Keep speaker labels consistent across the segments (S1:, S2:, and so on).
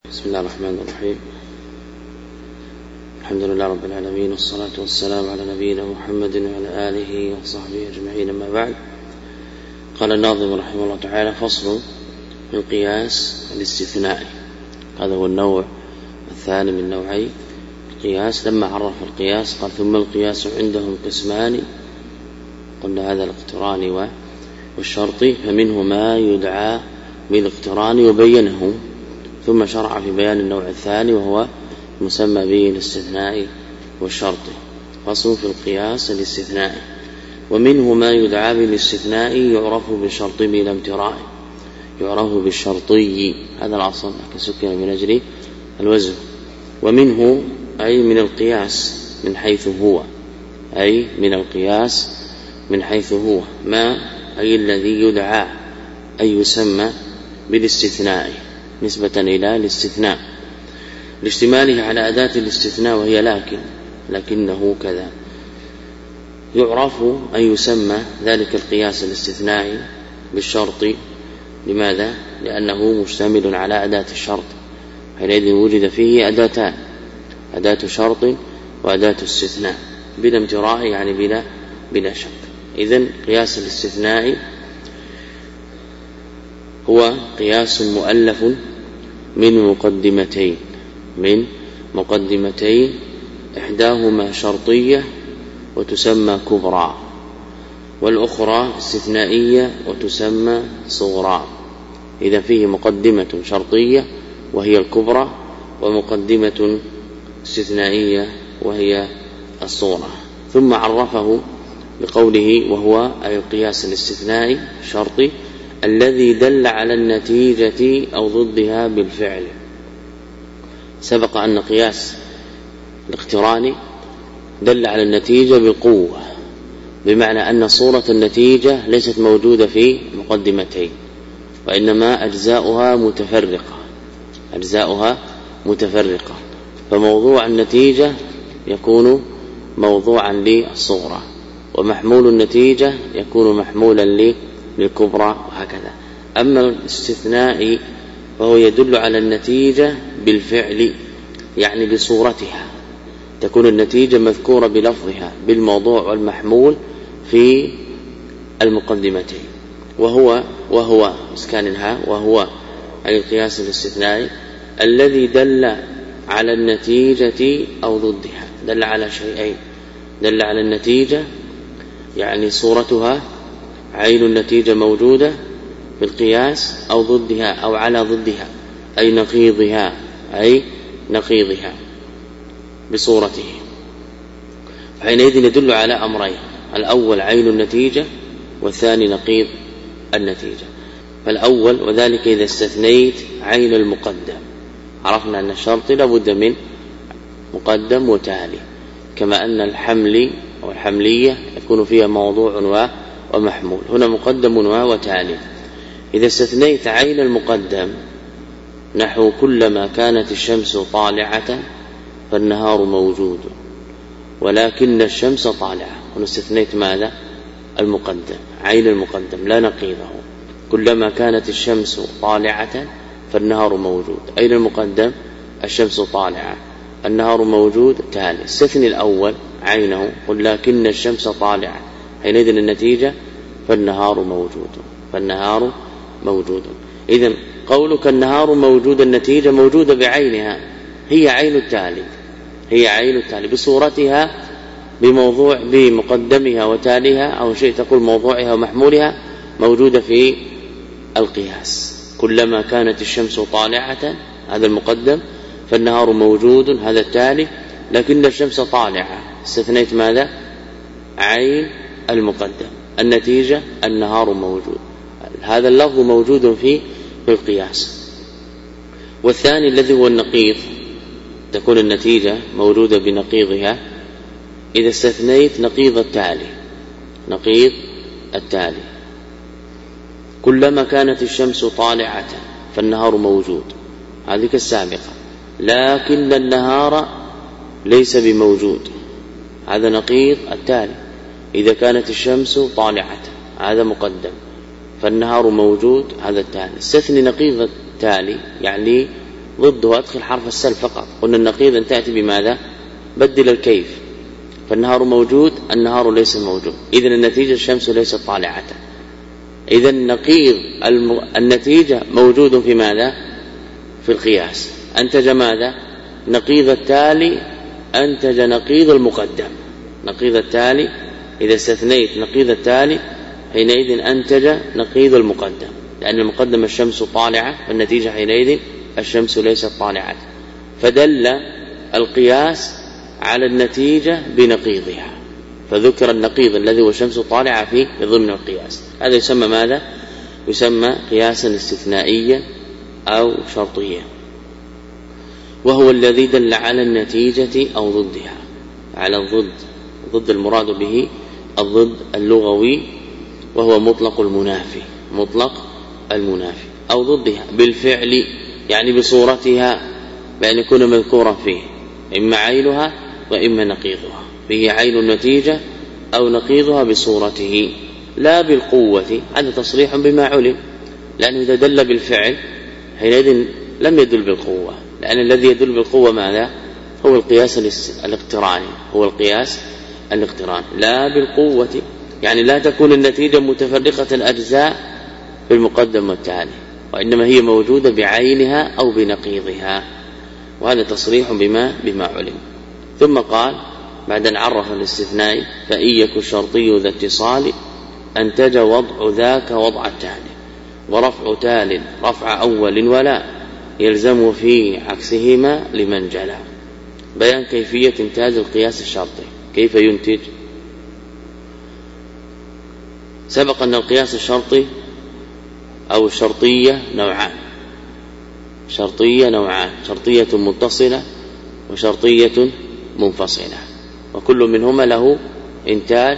S1: بسم الله الرحمن الرحيم. الحمد لله رب العالمين، والصلاة والسلام على نبينا محمد وعلى آله وصحبه أجمعين، أما بعد. قال الناظم رحمه الله تعالى: فصل في القياس الاستثنائي. هذا هو النوع الثاني من نوعي القياس. لما عرف القياس قال: ثم القياس عندهم قسمان، قلنا هذا الاقتران والشرط، فمنه ما يدعى بالاقتران وبينه، ثم شرع في بيان النوع الثاني وهو مسمى به الاستثناء والشرط. فصل في القياس الاستثنائي. ومنه ما يدعى بالاستثناء يعرف بالشرط بلا امتراء، يعرف بالشرطي، هذا الأصل لكن سكن من أجل الوزن. ومنه أي من القياس من حيث هو، أي من القياس من حيث هو، ما أي الذي يدعى أي يسمى بالاستثناء نسبة إلى الاستثناء لاشتماله على أداة الاستثناء وهي لكنه كذا. يعرف أن يسمى ذلك القياس الاستثنائي بالشرط. لماذا؟ لأنه مشتمل على أداة الشرط، حينئذ وجد فيه أداتان: أداة شرط وأداة استثناء بلا امتراء، يعني بلا شك. إذن قياس الاستثناء هو قياس مؤلف من مقدمتين إحداهما شرطية وتسمى كبرى، والأخرى استثنائية وتسمى صغرى. إذا فيه مقدمة شرطية وهي الكبرى، ومقدمة استثنائية وهي الصغرى. ثم عرفه بقوله: وهو أي القياس الاستثنائي الشرطي الذي دل على النتيجة أو ضدها بالفعل. سبق أن قياس الاقتران دل على النتيجة بقوة، بمعنى أن صورة النتيجة ليست موجودة في مقدمتين، وإنما أجزاؤها متفرقة، فموضوع النتيجة يكون موضوعا للصغرى، ومحمول النتيجة يكون محمولا للكبرى، وهكذا. أما الاستثناء فهو يدل على النتيجة بالفعل، يعني بصورتها، تكون النتيجة مذكورة بلفظها بالموضوع والمحمول في المقدمتين. وهو اسكان الهاء، وهو أي القياس الاستثنائي الذي دل على النتيجة أو ضدها. دل على شيئين: دل على النتيجة يعني صورتها، عين النتيجة موجودة في القياس، أو ضدها أو على ضدها أي نقيضها بصورته. حينئذ يدل على أمرين: الأول عين النتيجة، والثاني نقيض النتيجة. فالأول وذلك إذا استثنيت عين المقدم. عرفنا أن الشرط لابد من مقدم وتالي، كما أن الحمل أو الحملية يكون فيها موضوع ومحمول، هنا مقدم وتالي. إذا استثنيت عين المقدم نحو: كلما كانت الشمس طالعة فالنهار موجود، ولكن الشمس طالعة. هنا استثنيت ماذا؟ المقدم، عين المقدم لا نقيضه. كلما كانت الشمس طالعة فالنهار موجود، أين المقدم؟ الشمس طالعة، النهار موجود تالي. استثني الأول عينه، قل لكن الشمس طالعة، حينئذ النتيجة فالنهار موجود. إذن قولك النهار موجود، النتيجة موجودة بعينها، هي عين التالي بصورتها، بمقدمها وتاليها، أو شيء تقول موضوعها ومحمولها، موجودة في القياس. كلما كانت الشمس طالعة هذا المقدم، فالنهار موجود هذا التالي، لكن الشمس طالعة. استثنيت ماذا؟ عين المقدم، النتيجة النهار موجود. هذا اللفظ موجود في القياس. والثاني الذي هو النقيض، تكون النتيجة موجودة بنقيضها. إذا استثنيت نقيض التالي، كلما كانت الشمس طالعة فالنهار موجود، هذه السابقة، لكن النهار ليس بموجود، هذا نقيض التالي. إذا كانت الشمس طالعة هذا مقدم، فالنهار موجود هذا التالي. استثني نقيض التالي يعني ضده أدخل حرف السلب فقط. قلنا النقيض أن تأتي بماذا؟ بدل الكيف، فالنهار موجود، النهار ليس موجود، إذن النتيجة الشمس ليست طالعة. إذن نقيض النتيجة موجود في ماذا؟ في القياس. أنتج ماذا؟ نقيض التالي أنتج نقيض المقدم. نقيض التالي إذا استثنيت نقيض التالي حينئذ أنتج نقيض المقدم، لأن المقدم الشمس طالعة، فالنتيجة حينئذ الشمس ليست طالعة. فدل القياس على النتيجة بنقيضها، فذكر النقيض الذي هو الشمس طالعة في ضمن القياس. هذا يسمى ماذا؟ يسمى قياسا استثنائيا أو شرطيا، وهو الذي دل على النتيجة أو ضدها، على ضد المراد به الضد اللغوي، وهو مطلق المنافي، مطلق المنافي أو ضدها بالفعل، يعني بصورتها، بأن يكون مذكورا فيه إما عينها وإما نقيضها، فيه عين النتيجة أو نقيضها بصورته، لا بالقوة. هذا تصريح بما علم، لأنه إذا دل بالفعل حينئذ لم يدل بالقوة، لأن الذي يدل بالقوة ماذا؟ هو القياس الاقتراني، هو القياس الاقتراني، لا بالقوة، يعني لا تكون النتيجة متفرقة الأجزاء في المقدم والتالي، وإنما هي موجودة بعينها أو بنقيضها، وهذا تصريح بما علم. ثم قال بعد أن عرف الاستثناء: فإن يكن الشرطي ذا اتصال أنتج وضع ذاك وضع التالي، ورفع تال رفع أول ولا يلزم في عكسهما لمن جلا. بيان كيفية انتاج القياس الشرطي، كيف ينتج. سبق أن القياس الشرطي أو الشرطية نوعان، شرطية متصلة وشرطية منفصلة، وكل منهما له إنتاج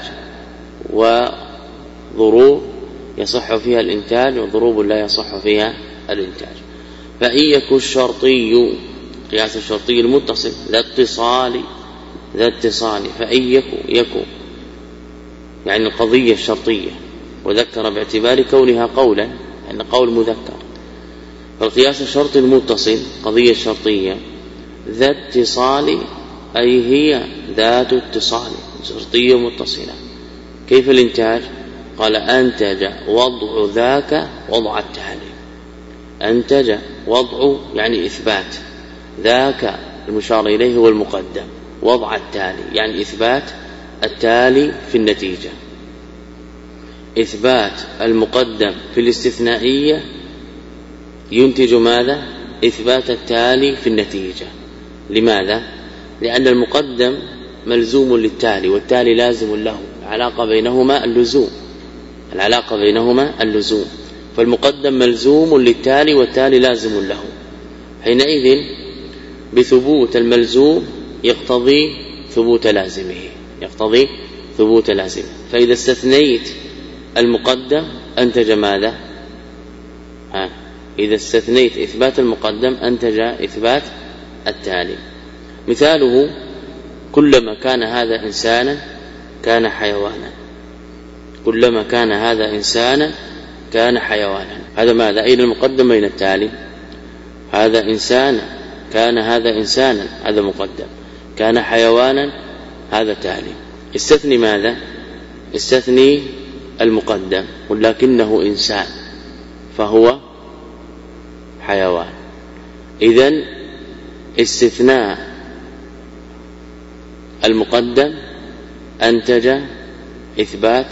S1: وضروب يصح فيها الإنتاج وضروب لا يصح فيها الإنتاج. فإن يكن الشرطي قياس الشرطي المتصل ذا اتصال فإن يكن يعني القضية الشرطية، وذكر باعتبار كونها قولا، أن قول مذكر. فالقياس الشرطي المتصل قضية شرطية ذا اتصال، أي هي ذات اتصال، شرطية متصلة. كيف الإنتاج؟ قال: أنتج وضع ذاك وضع التالي. أنتج وضع يعني إثبات، ذاك المشار إليه هو المقدم، وضع التالي يعني إثبات التالي في النتيجة. إثبات المقدم في الاستثنائية ينتج ماذا؟ إثبات التالي في النتيجة. لماذا؟ لأن المقدم ملزوم للتالي والتالي لازم له، العلاقة بينهما اللزوم، فالمقدم ملزوم للتالي والتالي لازم له، حينئذ بثبوت الملزوم يقتضي ثبوت لازمه، فإذا استثنيت المقدم أنتج ماذا؟ إذا استثنيت إثبات المقدم أنتج إثبات التالي. مثاله: كلما كان هذا إنسانا كان حيوانا، كلما كان هذا إنسانا كان حيوانا. هذا ماذا؟ أين المقدم أين التالي؟ هذا إنسانا، كان هذا إنسانا، هذا مقدم، كان حيوانا، هذا تالي. استثني ماذا؟ استثني المقدم، ولكنه إنسان فهو حيوان. إذن استثناء المقدم أنتج إثبات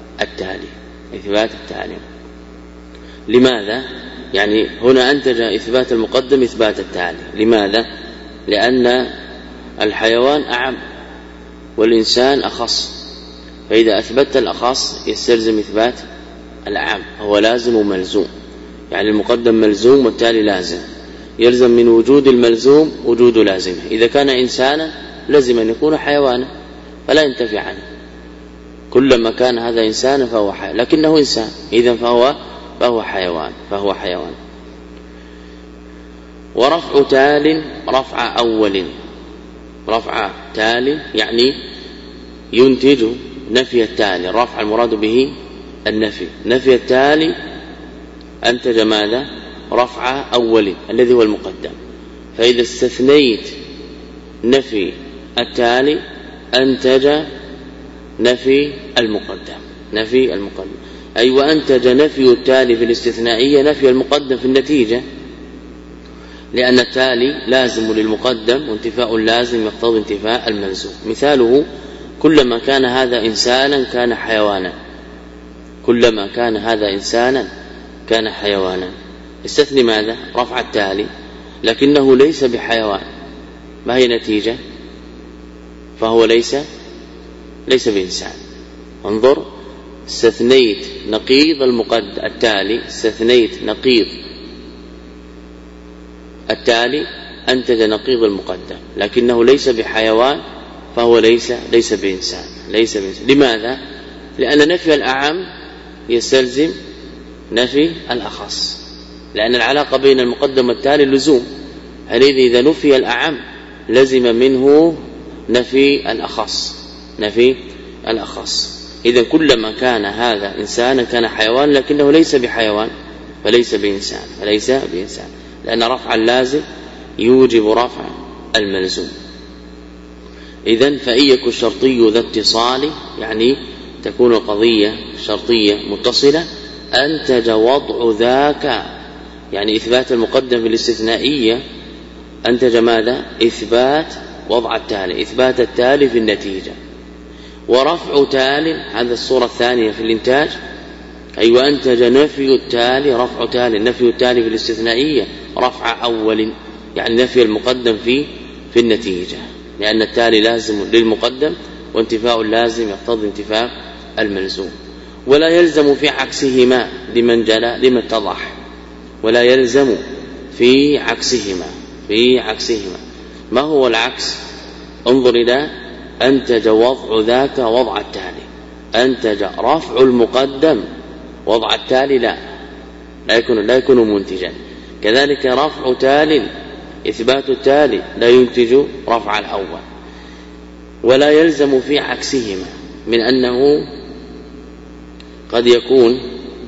S1: التالي. لماذا؟ يعني هنا أنتج إثبات المقدم إثبات التالي. لماذا؟ لأن الحيوان أعم والإنسان أخص، فإذا أثبت الأخص يستلزم إثبات الأعم، هو لازم وملزوم، يعني المقدم ملزوم والتالي لازم، يلزم من وجود الملزوم وجود لازمه. إذا كان إنسانا لازم أن يكون حيوانا فلا ينتفي عنه، كلما كان هذا إنسانا فهو حيوان، لكنه إنسان إذن فهو حيوان. ورفع تال رفع تال يعني ينتج نفي التالي، الرفع المراد به النفي، نفي التالي أنتج ماذا؟ رفع أول الذي هو المقدم، فإذا استثنيت نفي التالي أنتج نفي المقدم أي وأنتج نفي التالي في الاستثنائية نفي المقدم في النتيجة، لأن التالي لازم للمقدم، وانتفاء اللازم يقتضي انتفاء الملزوم. مثاله كلما كان هذا إنسانا كان حيوانا، كلما كان هذا إنسانا كان حيوانا. استثني ماذا؟ رفع التالي، لكنه ليس بحيوان، ما هي نتيجة؟ فهو ليس بإنسان. انظر، استثنيت نقيض التالي، استثنيت نقيض التالي أنتج نقيض المقدم، لكنه ليس بحيوان فهو ليس بإنسان. لماذا؟ لأن نفي الأعم يستلزم نفي الأخص، لأن العلاقة بين المقدم والتالي اللزوم، حينئذ إذا نفي الأعم لزم منه نفي الأخص. إذا كلما كان هذا إنسانا كان حيوان، لكنه ليس بحيوان فليس بإنسان، لأن رفع اللازم يوجب رفع الملزوم. إذن فإن يكن الشرطي ذا اتصال، يعني تكون القضية شرطية متصلة، أنتج وضع ذاك، يعني إثبات المقدم في الاستثنائية أنتج ماذا؟ إثبات وضع التالي، إثبات التالي في النتيجة. ورفع تالي، هذا الصورة الثانية في الإنتاج، أي وأنتج نفي التالي، رفع تالي، نفي التالي في الاستثنائية رفع أول، يعني نفي المقدم في النتيجة، لأن التالي لازم للمقدم، وانتفاء اللازم يقتضي انتفاء الملزوم. ولا يلزم في عكسهما لمن جلى لما اتضح، ولا يلزم في عكسهما. ما هو العكس؟ انظر إلى أنتج وضع ذاك وضع التالي، أنتج رفع المقدم وضع التالي لا يكون منتجا. كذلك رفع تالي، إثبات التالي لا ينتج رفع الأول. ولا يلزم في عكسهما، من أنه قد يكون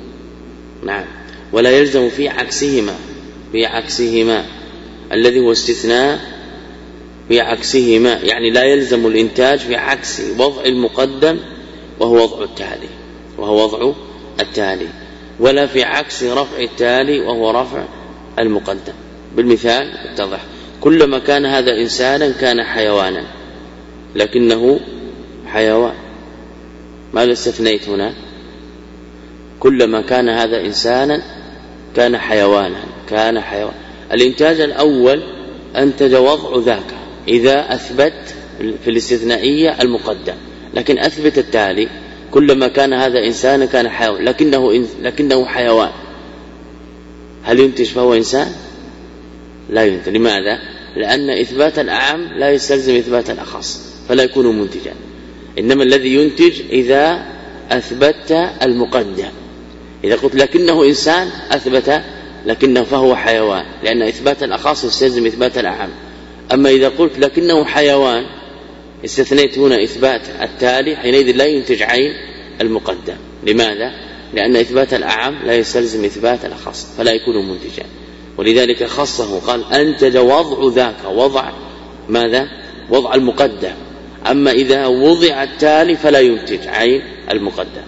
S1: ولا يلزم في عكسهما الذي هو استثناء في عكسهما، يعني لا يلزم الإنتاج في عكس وضع المقدم وهو وضع التالي، ولا في عكس رفع التالي وهو رفع المقدم. بالمثال اتضح، كلما كان هذا إنسانا كان حيوانا، لكنه حيوان. ماذا استثنيت هنا؟ كلما كان هذا إنسانا كان حيوانا، الإنتاج الأول أنتج وضع ذاك إذا أثبت في الاستثنائية المقدم، لكن أثبت التالي كلما كان هذا إنسانا كان حيوان، لكنه حيوان، هل ينتج فهو إنسان؟ لا ينتج. لماذا؟ لأن إثبات الأعم لا يستلزم إثبات الأخص، فلا يكون منتجا. إنما الذي ينتج إذا أثبت المقدم. إذا قلت لكنه إنسان أثبت لكنه فهو حيوان، لأن إثبات الأخص يستلزم إثبات الأعم. أما إذا قلت لكنه حيوان استثنيت هنا إثبات التالي، حينئذ لا ينتج عين المقدم. لماذا؟ لأن إثبات الأعم لا يستلزم إثبات الأخص، فلا يكون منتجا. ولذلك خصه، قال أنتج وضع ذاك، وضع ماذا؟ وضع المقدم. أما إذا وضع التالي فلا ينتج عين المقدم،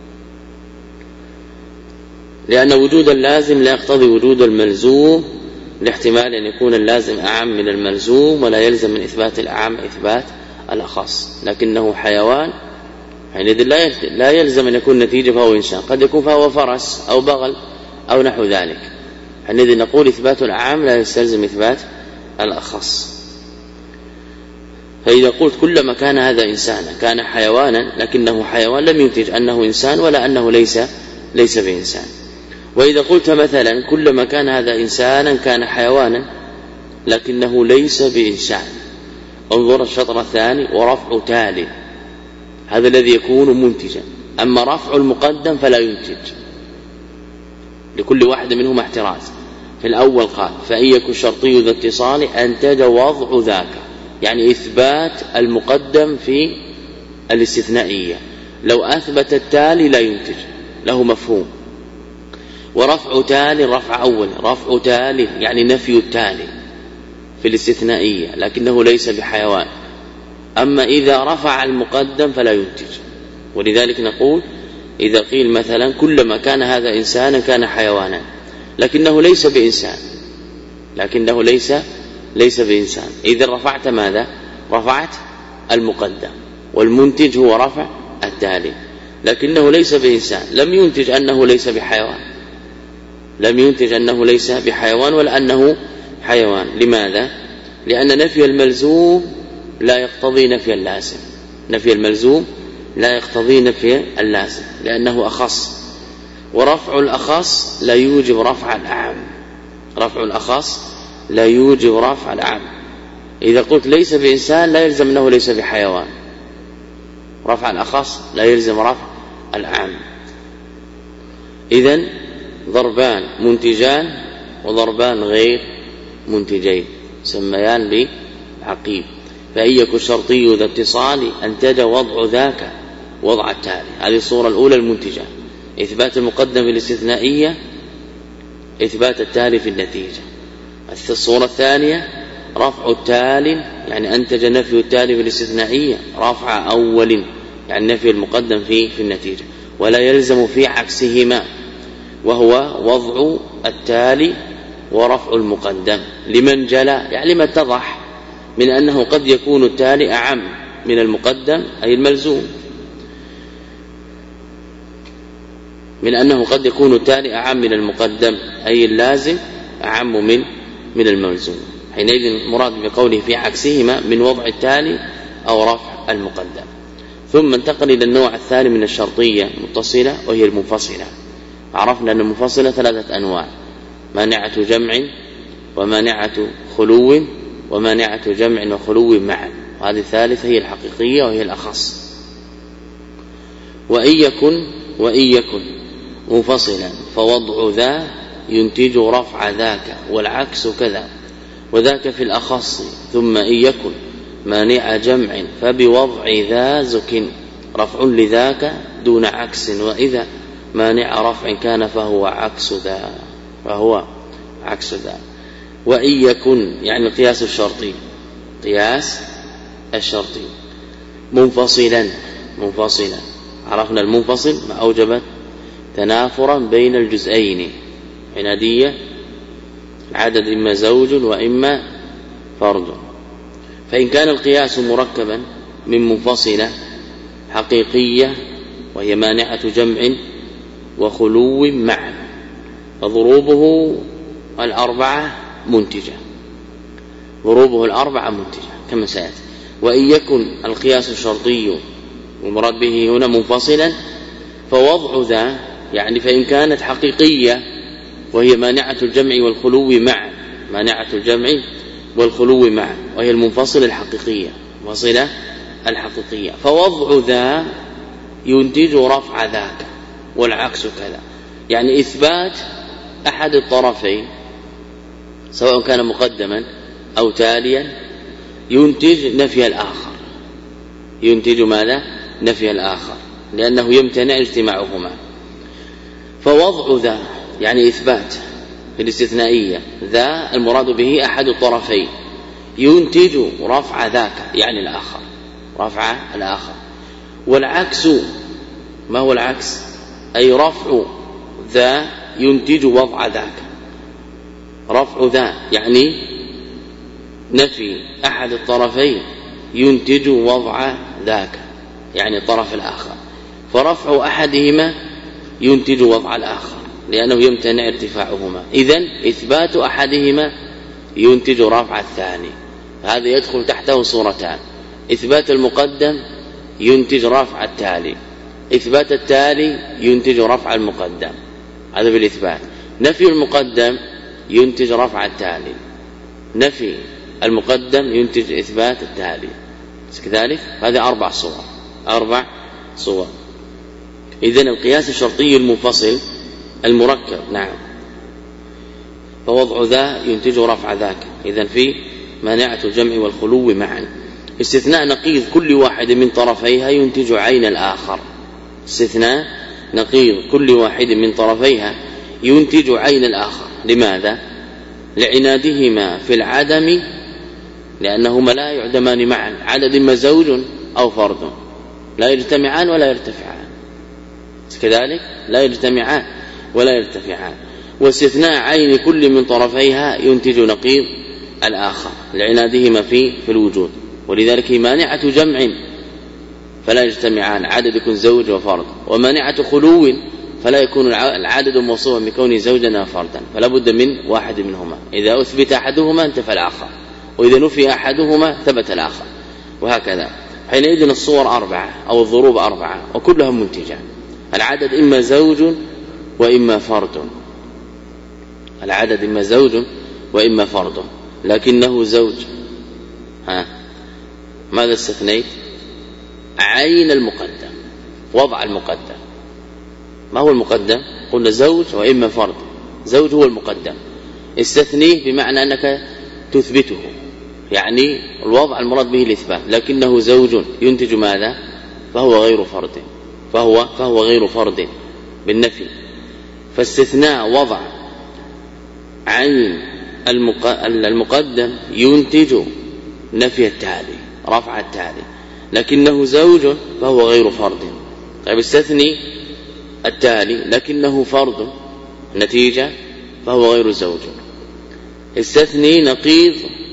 S1: لأن وجود اللازم لا يقتضي وجود الملزوم، لاحتمال أن يكون اللازم أعم من الملزوم، ولا يلزم من إثبات الأعم إثبات الأخص. لكنه حيوان، حينئذ لا يلزم أن يكون نتيجة فهو إنسان، قد يكون فهو فرس أو بغل أو نحو ذلك، حينئذ نقول إثبات الأعم لا يستلزم إثبات الأخص. فإذا قلت كلما كان هذا إنسانا كان حيوانا، لكنه حيوان، لم ينتج أنه إنسان ولا أنه ليس بإنسان. وإذا قلت مثلا كلما كان هذا إنسانا كان حيوانا، لكنه ليس بإنسان، انظر الشطر الثاني، ورفع تالي، هذا الذي يكون منتجا. أما رفع المقدم فلا ينتج، لكل واحد منهما احتراز. في الأول قال فإن يكن الشرطي ذا اتصال أنتج وضع ذاك، يعني إثبات المقدم في الاستثنائية. لو أثبت التالي لا ينتج، له مفهوم. ورفع تالي رفع أول، رفع تالي يعني نفي التالي، في الاستثنائية لكنه ليس بحيوان. أما إذا رفع المقدم فلا ينتج. ولذلك نقول إذا قيل مثلا كلما كان هذا إنسانا كان حيوانا، لكنه ليس بإنسان، لكنه ليس بإنسان، إذا رفعت ماذا؟ رفعت المقدم، والمنتج هو رفع التالي، لكنه ليس بإنسان، لم ينتج أنه ليس بحيوان، لم ينتج أنه ليس بحيوان ولا أنه حيوان. لماذا؟ لأن نفي الملزوم لا يقتضي نفي اللازم، نفي الملزوم لا يقتضي نفي اللازم لأنه أخص، ورفع الأخص لا يوجب رفع الأعم، رفع الأخص لا يوجب رفع الأعم. إذا قلت ليس بإنسان لا يلزم أنه ليس بحيوان، رفع الأخص لا يلزم رفع الأعم. إذن ضربان منتجان وضربان غير منتجين سميان بعقيب. فإن يكن شرطي ذا اتصال أنتج وضع ذاك وضع التالي. هذه الصورة الأولى المنتجة، إثبات المقدم في الاستثنائية، إثبات التالي في النتيجة. الصورة الثانية رفع التالي، يعني أنتج نفي التالي في الاستثنائية رفع أول، يعني نفي المقدم في النتيجة، ولا يلزم في عكسهما، وهو وضع التالي ورفع المقدم لمن جلى، يعني لما اتضح من أنه قد يكون التالي أعم من المقدم أي الملزوم، من أنه قد يكون التالي أعم من المقدم أي اللازم أعم من الملزوم. حينئذ المراد بقوله في عكسهما من وضع التالي أو رفع المقدم. ثم انتقل إلى النوع الثاني من الشرطية المتصلة وهي المنفصلة. عرفنا أن المنفصلة ثلاثة أنواع: مانعة جمع ومانعة خلو ومانعة جمع وخلو معا، وهذه الثالثة هي الحقيقية وهي الأخص. وإن يكن منفصلا فوضع ذا ينتج رفع ذاك والعكس كذا، وذاك في الأخص. ثم إن يكن مانع جمع فبوضع ذا زك رفع لذاك دون عكس، وإذا مانع رفع كان فهو عكس ذا، فهو عكس ذا. وإن يكن يعني القياس الشرطي، قياس الشرطي منفصلا عرفنا المنفصل ما أوجبت تنافرا بين الجزئين، عنادية العدد إما زوج وإما فرد. فإن كان القياس مركبا من منفصلة حقيقية وهي مانعة جمع وخلو معا فضروبه الأربعة منتجة، ضروبه الأربعة منتجة كما سيأتي. وإن يكن القياس الشرطي والمراد به هنا منفصلا فوضع ذا، يعني فإن كانت حقيقية وهي مانعة الجمع والخلو معا، مانعة الجمع والخلو معا وهي المنفصلة الحقيقية، منفصلة الحقيقية، فوضع ذا ينتج رفع ذاك والعكس كذا، يعني إثبات أحد الطرفين سواء كان مقدما أو تاليا ينتج نفي الآخر، ينتج ماذا؟ نفي الآخر، لأنه يمتنع اجتماعهما. فوضع ذا يعني إثبات في الاستثنائية، ذا المراد به أحد الطرفين، ينتج رفع ذاك يعني الآخر، رفع الآخر. والعكس ما هو العكس؟ أي رفع ذا ينتج وضع ذاك، رفع ذا يعني نفي أحد الطرفين ينتج وضع ذاك يعني الطرف الآخر، فرفع أحدهما ينتج وضع الآخر لأنه يمتنع ارتفاعهما، إذن إثبات أحدهما ينتج رفع الثاني. هذا يدخل تحته صورتان: إثبات المقدم ينتج رفع التالي، إثبات التالي ينتج رفع المقدم، هذا بالإثبات. نفي المقدم ينتج رفع التالي، نفي المقدم ينتج إثبات التالي، كذلك هذه أربع صور. إذن القياس الشرطي المنفصل المركب نعم فوضع ذا ينتج رفع ذاك، إذن في مانعة الجمع والخلو معا. استثناء نقيض كل واحد من طرفيها ينتج عين الآخر، استثناء نقيض كل واحد من طرفيها ينتج عين الآخر. لماذا؟ لعنادهما في العدم لأنهما لا يعدمان معا، عدد إما زوج أو فرد، لا يجتمعان ولا يرتفعان، كذلك لا يجتمعان ولا يرتفعان. واستثناء عين كل من طرفيها ينتج نقيض الآخر لعنادهما في الوجود، ولذلك مانعة جمع فلا يجتمعان، عدد يكون زوج وفرد، ومانعة خلو فلا يكون العدد موصوفا بكونه زوجا وفردا، فلا بد من واحد منهما، إذا أثبت أحدهما انتفى الآخر، وإذا نفي أحدهما ثبت الآخر، وهكذا. حينئذ الصور 4 أو الضروب 4 وكلها منتجة. العدد إما زوج وإما فرد، العدد إما زوج وإما فرد، لكنه زوج. ماذا استثنيت؟ عين المقدم، وضع المقدم. ما هو المقدم؟ قلنا زوج وإما فرد، زوج هو المقدم، استثنيه بمعنى أنك تثبته، يعني الوضع المراد به الإثبات، لكنه زوج ينتج ماذا؟ فهو غير فرد، فهو غير فرد بالنفي. فاستثناء وضع عين المقدم ينتج نفي التالي، رفع التالي، لكنه زوج فهو غير فرد. طيب استثني التالي لكنه فرد، نتيجة فهو غير زوج. استثني نقيض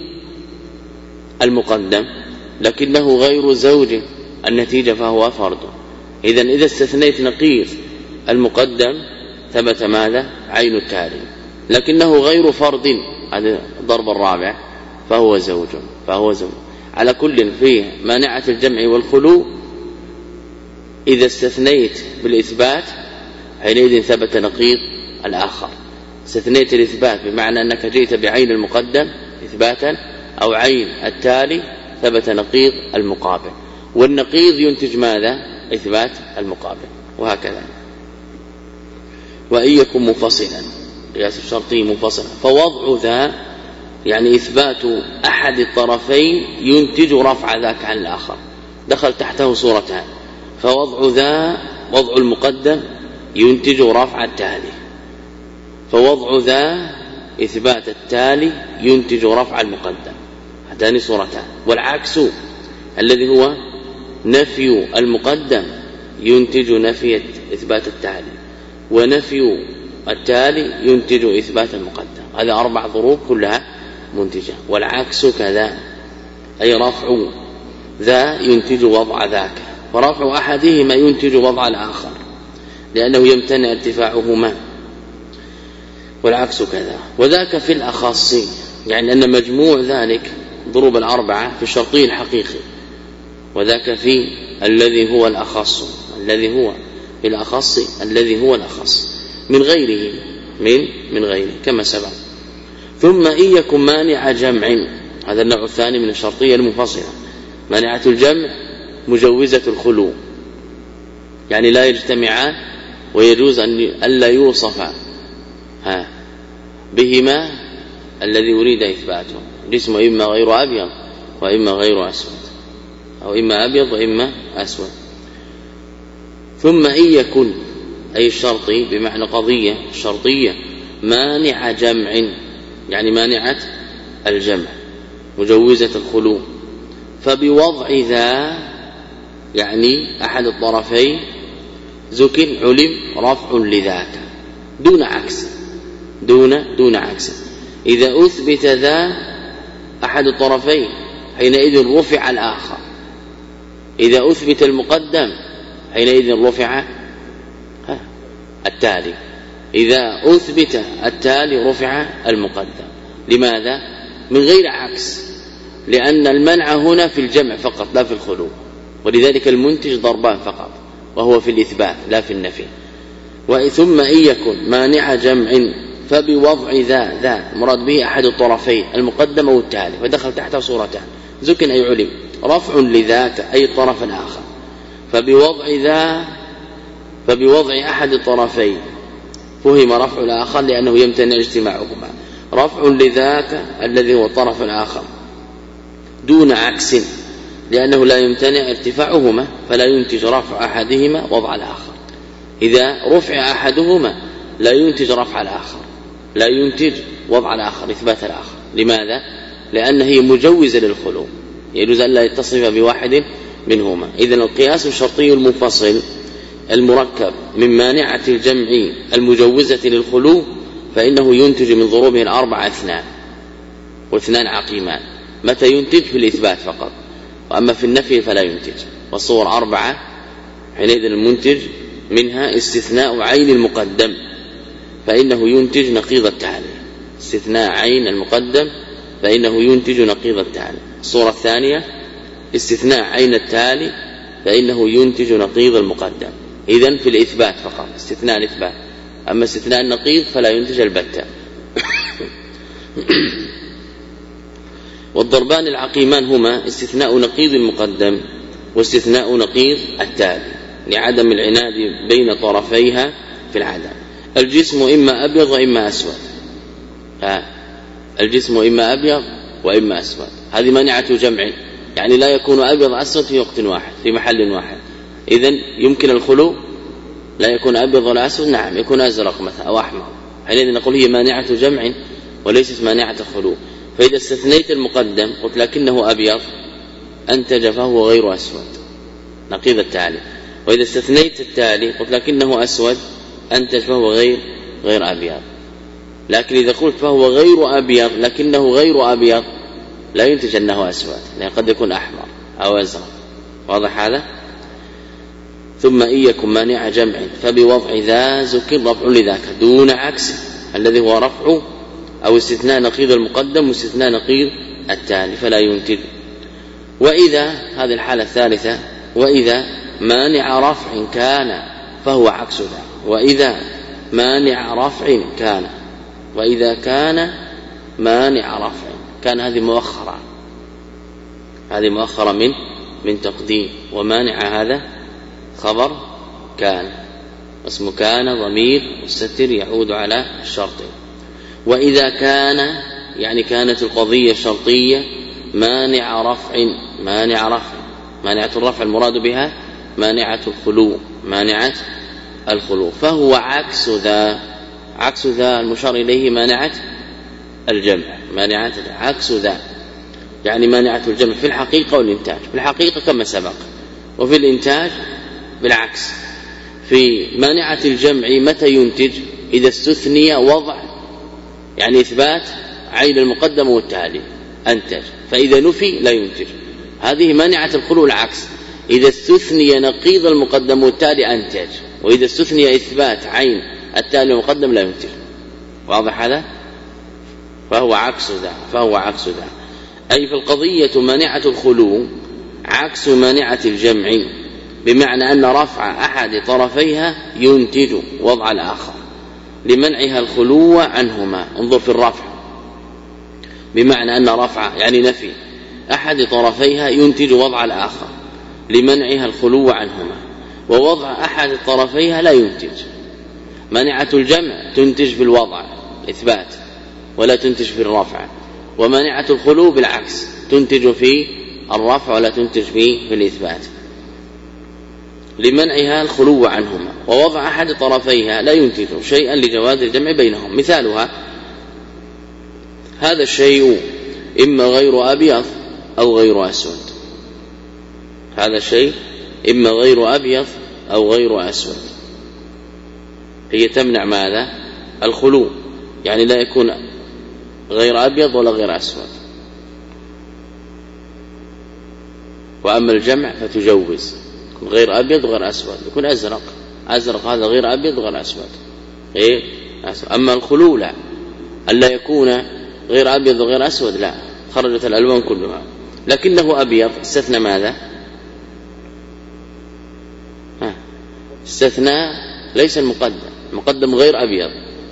S1: المقدم لكنه غير زوج، النتيجة فهو فرد. إذا استثنيت نقيض المقدم ثبت ماذا؟ عين التالي، لكنه غير فرد، هذا الضرب الرابع، فهو زوج. على كل فيه مانعة الجمع والخلو. إذا استثنيت بالإثبات حينئذ ثبت نقيض الآخر. استثنيت الإثبات بمعنى أنك جئت بعين المقدم إثباتا أو عين التالي، ثبت نقيض المقابل، والنقيض ينتج ماذا؟ إثبات المقابل، وهكذا. وإن يكن منفصلا، قياس الشرطي منفصلا، فوضع ذا يعني إثبات أحد الطرفين ينتج رفع ذاك عن الآخر، دخل تحته صورتان، فوضع ذا وضع المقدم ينتج رفع التالي، فوضع ذا إثبات التالي ينتج رفع المقدم، هاتان صورتان. والعكس الذي هو نفي المقدم ينتج نفي إثبات التالي، ونفي التالي ينتج إثبات المقدم. هذا 4 ضروب كلها منتجة. والعكس كذا، أي رفع ذا ينتج وضع ذاك، فرفع أحدهما ينتج وضع الآخر لأنه يمتنع ارتفاعهما، والعكس كذا. وذاك في الأخص، يعني أن مجموع ذلك ضروب 4 في الشرطي الحقيقي، وذاك في الذي هو الأخص، الذي هو في الأخص، الذي هو الأخص من غيره، من غيره كما سبق. ثم إن يكن مانع جمع، هذا النوع الثاني من الشرطية المنفصلة. مانعة الجمع مجوزة الخلو، يعني لا يجتمعان ويجوز أن لا يوصف بهما الذي يريد إثباته، الجسم إما غير أبيض وإما غير أسود، أو إما أبيض وإما أسود. ثم إن يكن، أي الشرطي بمعنى قضية الشرطية، مانع جمع، يعني مانعة الجمع مجوزة الخلو، فبوضع ذا يعني أحد الطرفين زك علم رفع لذاك دون عكس، دون عكس. إذا أثبت ذا أحد الطرفين حينئذ رفع الآخر، إذا أثبت المقدم حينئذ رفع التالي، إذا أثبت التالي رفع المقدم. لماذا؟ من غير عكس، لأن المنع هنا في الجمع فقط لا في الخلو، ولذلك المنتج ضربان فقط، وهو في الإثبات لا في النفي. ثم إن يكن مانع جمع فبوضع ذا مراد به أحد الطرفين المقدم والتالي، فدخل تحته صورتان، زكن أي علم رفع لذاك أي الطرف الآخر، فبوضع أحد الطرفين فهم رفع الآخر لأنه يمتنع اجتماعهما، رفع لذاك الذي هو الطرف الآخر دون عكس، لأنه لا يمتنع ارتفاعهما، فلا ينتج رفع أحدهما وضع الآخر. إذا رفع أحدهما لا ينتج رفع الآخر، لا ينتج وضع الآخر إثبات الآخر. لماذا؟ لأن هي مجوزة للخلو، يجوز أن لا يتصف بواحد منهما. إذن القياس الشرطي المنفصل المركب من مانعة الجمع المجوزة للخلو فإنه ينتج من ضروبه الأربعة اثنان، واثنان عقيمان. متى ينتج؟ في الإثبات فقط، وأما في النفي فلا ينتج. والصور أربعة، حينئذ المنتج منها استثناء عين المقدم فإنه ينتج نقيض التالي، استثناء عين المقدم فإنه ينتج نقيض التالي. الصورة الثانية استثناء عين التالي فإنه ينتج نقيض المقدم. إذن في الإثبات فقط، استثناء الإثبات. أما استثناء النقيض فلا ينتج البتة. والضربان العقيمان هما استثناء نقيض المقدم واستثناء نقيض التالي لعدم العناد بين طرفيها في العدم. الجسم إما أبيض وإما أسود، الجسم إما أبيض وإما أسود، هذه مانعة جمع، يعني لا يكون أبيض أسود في وقت واحد في محل واحد. إذن يمكن الخلو، لا يكون أبيض ولا أسود، نعم يكون أزرق مثلا أو أحمر، حينئذ نقول هي مانعة جمع وليست مانعة خلو. فإذا استثنيت المقدم قلت لكنه أبيض أنتج فهو غير أسود، نقيض التالي. وإذا استثنيت التالي قلت لكنه أسود أنتج فهو غير أبيض. لكن إذا قلت فهو غير أبيض لكنه غير أبيض لا ينتج أنه أسود، لأن قد يكون أحمر أو أزرق. واضح هذا؟ ثم إن يكن مانع جمع فبوضع ذا ذكر رفع لذاك دون عكس الذي هو رفع أو استثناء نقيض المقدم واستثناء نقيض التالي فلا ينتج. وإذا، هذه الحالة الثالثة، وإذا مانع رفع كان فهو عكس ذا. وإذا مانع رفع كان، وإذا كان مانع رفع كان، هذه مؤخرة، هذه مؤخرة من تقديم. ومانع هذا خبر كان، اسم كان ضمير مستتر يعود على الشرط. وإذا كان يعني كانت القضية شرطية مانع رفع، مانعة الرفع المراد بها مانعة الخلو، مانعة الخلو، فهو عكس ذا. عكس ذا المشار إليه مانعة الجمع، مانعة عكس ذا يعني مانعة الجمع في الحقيقة والإنتاج. في الحقيقة كما سبق، وفي الإنتاج بالعكس. في مانعة الجمع متى ينتج؟ إذا استثني وضع، يعني إثبات عين المقدم والتالي أنتج، فإذا نفي لا ينتج. هذه مانعة الخلو العكس، إذا استثني نقيض المقدم والتالي أنتج، وإذا استثني إثبات عين التالي المقدم لا ينتج. واضح هذا؟ فهو عكس ذا، أي في القضية مانعة الخلو عكس مانعة الجمع، بمعنى أن رفع أحد طرفيها ينتج وضع الآخر لمنعها الخلو عنهما. انظر في الرفع، بمعنى أن رفع يعني نفي أحد طرفيها ينتج وضع الآخر لمنعها الخلو عنهما، ووضع أحد طرفيها لا ينتج. مانعة الجمع تنتج في الوضع إثبات ولا تنتج في الرفع، ومانعة الخلو بالعكس تنتج في الرفع ولا تنتج في الإثبات لمنعها الخلو عنهما. ووضع أحد طرفيها لا ينتج شيئا لجواز الجمع بينهم. مثالها هذا الشيء إما غير أبيض أو غير أسود، هذا الشيء إما غير أبيض أو غير أسود، هي تمنع ماذا؟ الخلو، يعني لا يكون غير أبيض ولا غير أسود. وأما الجمع فتجوز، يكون غير أبيض وغير أسود، يكون أزرق هذا غير أبيض وغير أسود. أما الخلو لا، ألا يكون غير أبيض وغير أسود لا، خرجت الألوان كلها. لكنه أبيض استثنى ماذا؟ استثنى ليس المقدم غير أبيض،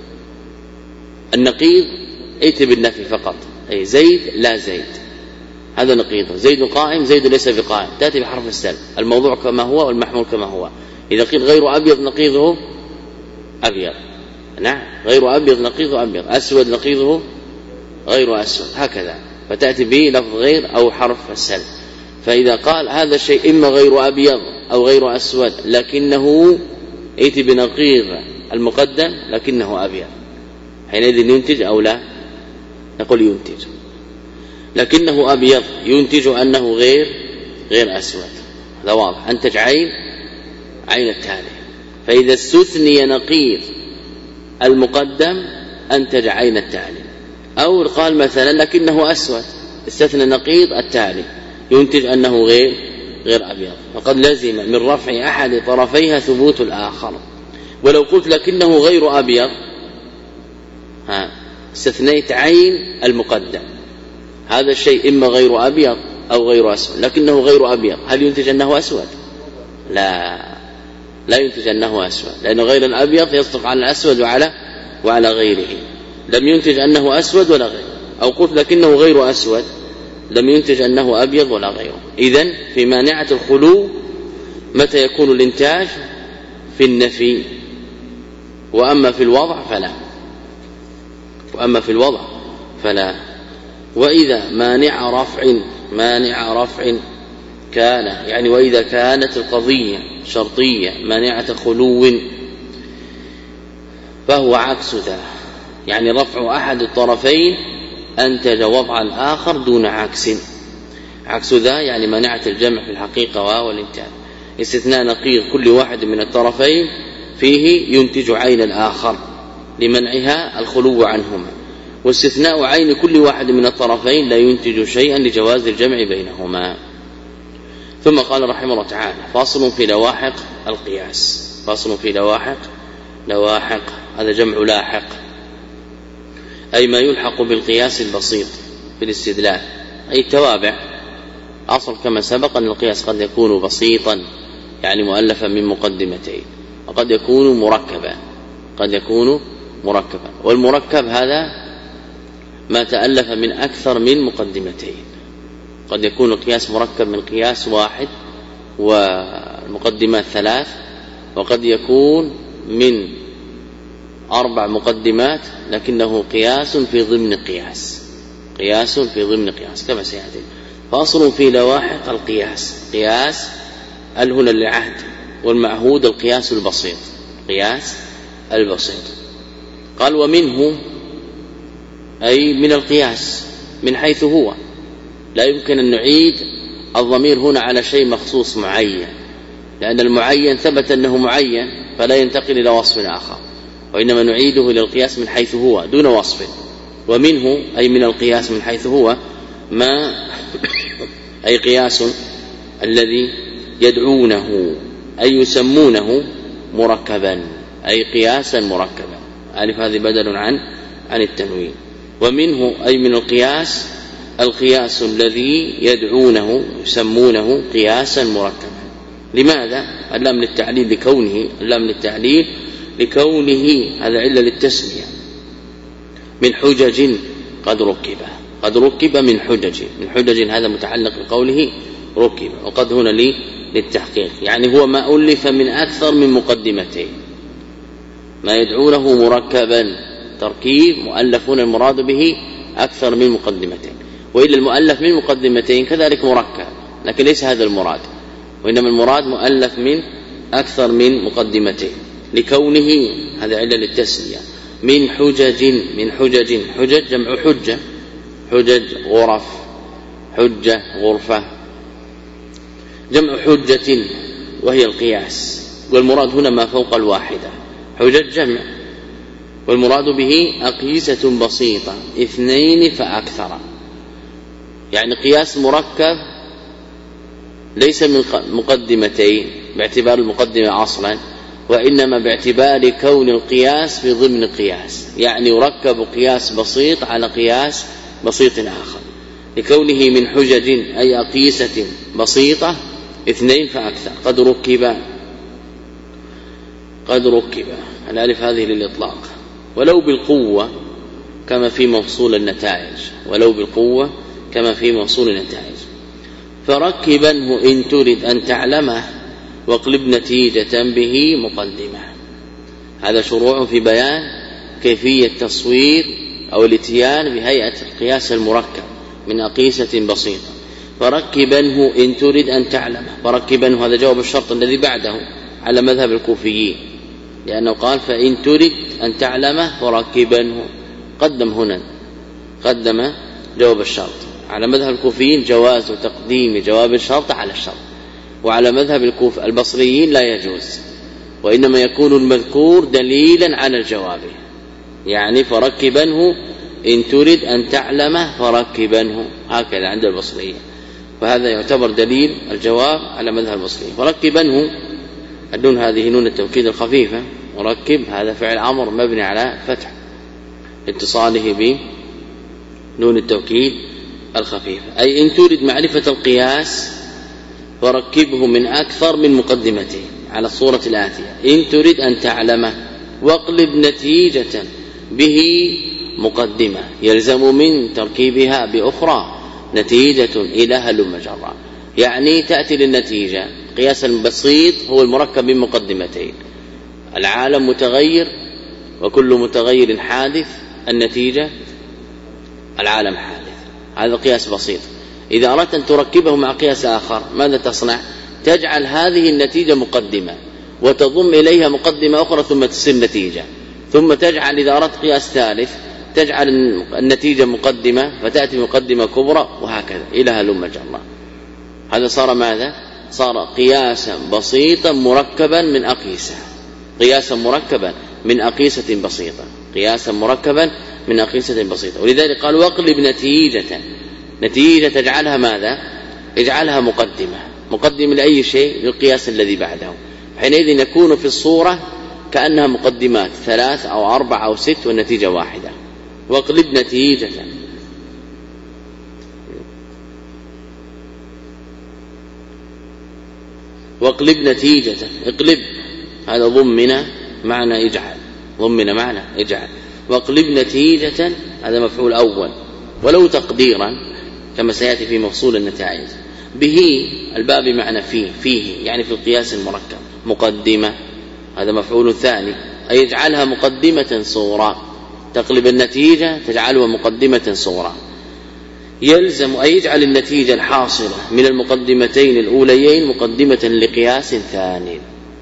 S1: النقيض ائت بالنفي فقط، أي زيد لا زيد، هذا نقيضه. زيد قائم، زيد ليس بقائم، تأتي بحرف السلب، الموضوع كما هو والمحمول كما هو. إذا قيل غير أبيض نقيضه أبيض، نعم غير أبيض نقيضه أبيض، أسود نقيضه غير أسود، هكذا، فتأتي به لفظ غير أو حرف السلب. فإذا قال هذا الشيء إما غير أبيض أو غير أسود لكنه ائت بنقيض المقدم لكنه أبيض، حينئذ ينتج أو لا؟ نقول ينتج. لكنه أبيض ينتج أنه غير أسود. هذا واضح. أنتج عين التالي. فإذا استثني نقيض المقدم أنتج عين التالي. أو قال مثلا لكنه أسود، استثنى نقيض التالي ينتج أنه غير أبيض. وقد لزم من رفع أحد طرفيها ثبوت الآخر. ولو قلت لكنه غير أبيض استثنيت عين المقدم، هذا الشيء إما غير أبيض أو غير أسود. لكنه غير أبيض، هل ينتج أنه أسود؟ لا ينتج أنه أسود، لأنه غير الأبيض يصدق على الأسود وعلى غيره. لم ينتج أنه أسود ولا غيره. أو قلت لكنه غير أسود، لم ينتج أنه أبيض ولا غيره. إذن في مانعة الخلو متى يكون الإنتاج؟ في النفي. وأما في الوضع فلا. وإذا مانع رفع كان، يعني وإذا كانت القضية شرطية مانعة خلو فهو عكس ذا، يعني رفع أحد الطرفين أنتج وضعا آخر دون عكس ذا، يعني مانعة الجمع في الحقيقة والإنتاج. استثناء نقيض كل واحد من الطرفين فيه ينتج عين الآخر لمنعها الخلو عنهما، واستثناء عين كل واحد من الطرفين لا ينتج شيئا لجواز الجمع بينهما. ثم قال رحمه الله تعالى: فاصل في لواحق القياس. فاصل في لواحق هذا جمع لاحق، أي ما يلحق بالقياس البسيط في الاستدلال، أي التوابع. أصل كما سبق أن القياس قد يكون بسيطا، يعني مؤلفا من مقدمتين، وقد يكون مركبا. والمركب هذا ما تألف من أكثر من مقدمتين. قد يكون القياس مركب من قياس واحد والمقدمات ثلاث، وقد يكون من 4 مقدمات لكنه قياس في ضمن قياس كما سيأتي. فأصل في لواحق القياس. قياس هنا للعهد، والمعهود القياس البسيط. قال: ومنه أي من القياس من حيث هو. لا يمكن أن نعيد الضمير هنا على شيء مخصوص معين، لأن المعين ثبت أنه معين فلا ينتقل إلى وصف آخر، وإنما نعيده إلى القياس من حيث هو دون وصف. ومنه أي من القياس من حيث هو ما أي قياس الذي يدعونه أي يسمونه مركبا، أي قياسا مركبا. ألف هذه بدل عن التنوين. ومنه أي من القياس الذي يدعونه يسمونه قياسا مركبا. لماذا؟ اللام للتعليل لكونه هذا علة للتسمية. من حجج قد ركب من حجج هذا متعلق بقوله ركب، وقد هنا للتحقيق، يعني هو ما ألف من أكثر من مقدمتين، ما يدعونه مركبا تركيب مؤلفون المراد به أكثر من مقدمتين. وإلا المؤلف من مقدمتين كذلك مركب، لكن ليس هذا المراد، وإنما المراد مؤلف من أكثر من مقدمتين لكونه هذا علة للتسمية. من حجج جمع حجج غرف، حجة غرفة، جمع حجة وهي القياس. والمراد هنا ما فوق الواحدة. حجج جمع، والمراد به أقيسة بسيطة 2 فأكثر، يعني قياس مركب ليس من مقدمتين باعتبار المقدمة أصلا، وإنما باعتبار كون القياس في ضمن قياس، يعني يركب قياس بسيط على قياس بسيط آخر، لكونه من حجج أي أقيسة بسيطة 2 فأكثر. قد ركب الألف هذه للإطلاق. ولو بالقوة كما في مفصول النتائج، فركبنه إن ترد أن تعلمه واقلب نتيجة به مقدمة. هذا شروع في بيان كيفية تصوير أو الاتيان بهيئة القياس المركب من أقيسة بسيطة. فركبنه إن ترد أن تعلمه، فركبنه هذا جواب الشرط الذي بعده على مذهب الكوفيين، لأنه قال فإن ترد أن تعلمه فركبنه، قدم جواب الشرط. على مذهب الكوفيين جواز تقديم جواب الشرط على الشرط، وعلى مذهب البصريين لا يجوز، وإنما يكون المذكور دليلا على الجواب، يعني فركبنه إن تريد أن تعلمه فركبنه، هكذا عند البصريين، فهذا يعتبر دليل الجواب على مذهب البصريين. فركبنه النون هذه نون التوكيد الخفيفة، وركب هذا فعل أمر مبني على فتح اتصاله بنون التوكيد الخفيفة، أي إن تريد معرفة القياس فركبه من أكثر من مقدمته على الصورة الآتية: إن تريد أن تعلمه واقلب نتيجة به مقدمة يلزم من تركيبها بأخرى نتيجة إلى هلم جرا، يعني تأتي للنتيجة. قياس البسيط هو المركب من مقدمتين، العالم متغير وكل متغير حادث، النتيجة العالم حادث، هذا قياس بسيط. إذا أردت أن تركبه مع قياس آخر ماذا تصنع؟ تجعل هذه النتيجة مقدمة وتضم إليها مقدمة أخرى ثم تصير نتيجة، ثم تجعل إذا أردت قياس ثالث تجعل النتيجة مقدمة فتأتي مقدمة كبرى، وهكذا إلى هلم جرا. هذا صار ماذا؟ صار قياسا بسيطا مركبا من أقيسة، قياسا مركبا من أقيسة بسيطة، قياسا مركبا من أقيسة بسيطة. ولذلك قال واقلب نتيجة تجعلها ماذا؟ اجعلها مقدمة لأي شيء للقياس الذي بعده، حينئذ يكون في الصورة كأنها مقدمات 3 أو 4 أو 6 والنتيجة واحدة. واقلب نتيجة، واقلب نتيجة، اقلب هذا ضمن معنى اجعل، ضمن معنى اجعل. واقلب نتيجة هذا مفعول أول، ولو تقديرا كما سيأتي في مفصول النتائج. به الباب معنى فيه يعني في القياس المركب. مقدمة هذا مفعول ثاني، أي يجعلها مقدمة صغرى، تقلب النتيجة تجعلها مقدمة صغرى. يلزم أن يجعل النتيجة الحاصلة من المقدمتين الأوليين مقدمة لقياس ثاني،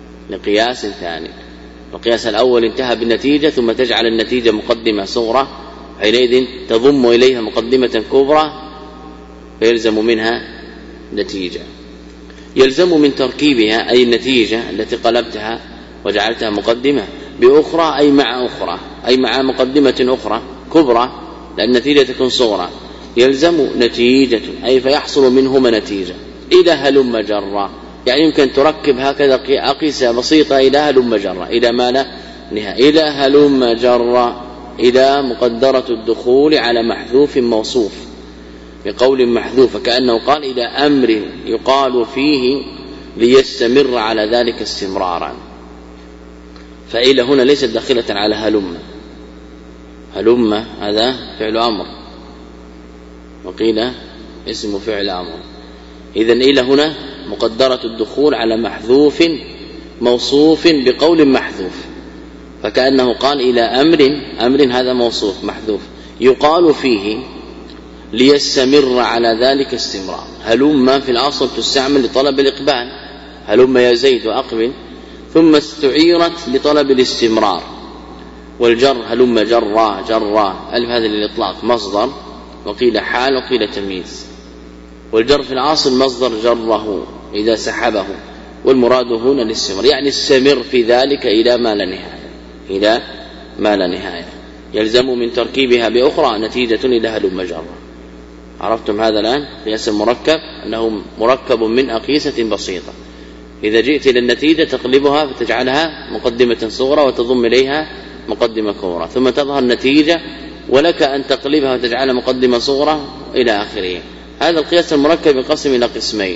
S1: القياس الأول انتهى بالنتيجة ثم تجعل النتيجة مقدمة صغرى، حينئذ تضم إليها مقدمة كبرى فيلزم منها نتيجة. يلزم من تركيبها أي النتيجة التي قلبتها وجعلتها مقدمة بأخرى، أي مع مقدمة أخرى كبرى، لأن النتيجة تكون صغرى. يلزم نتيجة أي فيحصل منهما نتيجة إلى هلم جرا، يعني يمكن تركب هكذا أقيسة بسيطة إلى هلم جرا، إلى ما لا نهاية، إلى هلم جرا، إلى مقدرة الدخول على محذوف موصوف بقول محذوف، كأنه قال إلى أمر يقال فيه ليستمر على ذلك استمرارا. فإلى هنا ليست داخلة على هلم هذا فعل أمر، وقيل اسم فعل أمر. إذن إلى هنا مقدرة الدخول على محذوف موصوف بقول محذوف، فكأنه قال إلى أمر هذا موصوف محذوف يقال فيه ليستمر على ذلك استمرار. هلم في الأصل تستعمل لطلب الإقبال، هلم يا زيد وأقبل، ثم استعيرت لطلب الاستمرار. والجر هلم جرا ألف هذا للإطلاق مصدر، وقيل حال وقيل تمييز. والجر في الأصل مصدر جره إذا سحبه، والمراد هنا الاستمرار، يعني استمر في ذلك إلى ما لا نهاية. يلزم من تركيبها بأخرى نتيجة إلى هلم جرا. عرفتم هذا الآن؟ قياس المركب أنه مركب من أقيسة بسيطة، إذا جئت للنتيجة تقلبها فتجعلها مقدمة صغرى وتضم إليها مقدمة كبرى، ثم تظهر النتيجة ولك أن تقلبها وتجعلها مقدمة صغرى إلى آخره. هذا القياس المركب ينقسم إلى قسمين: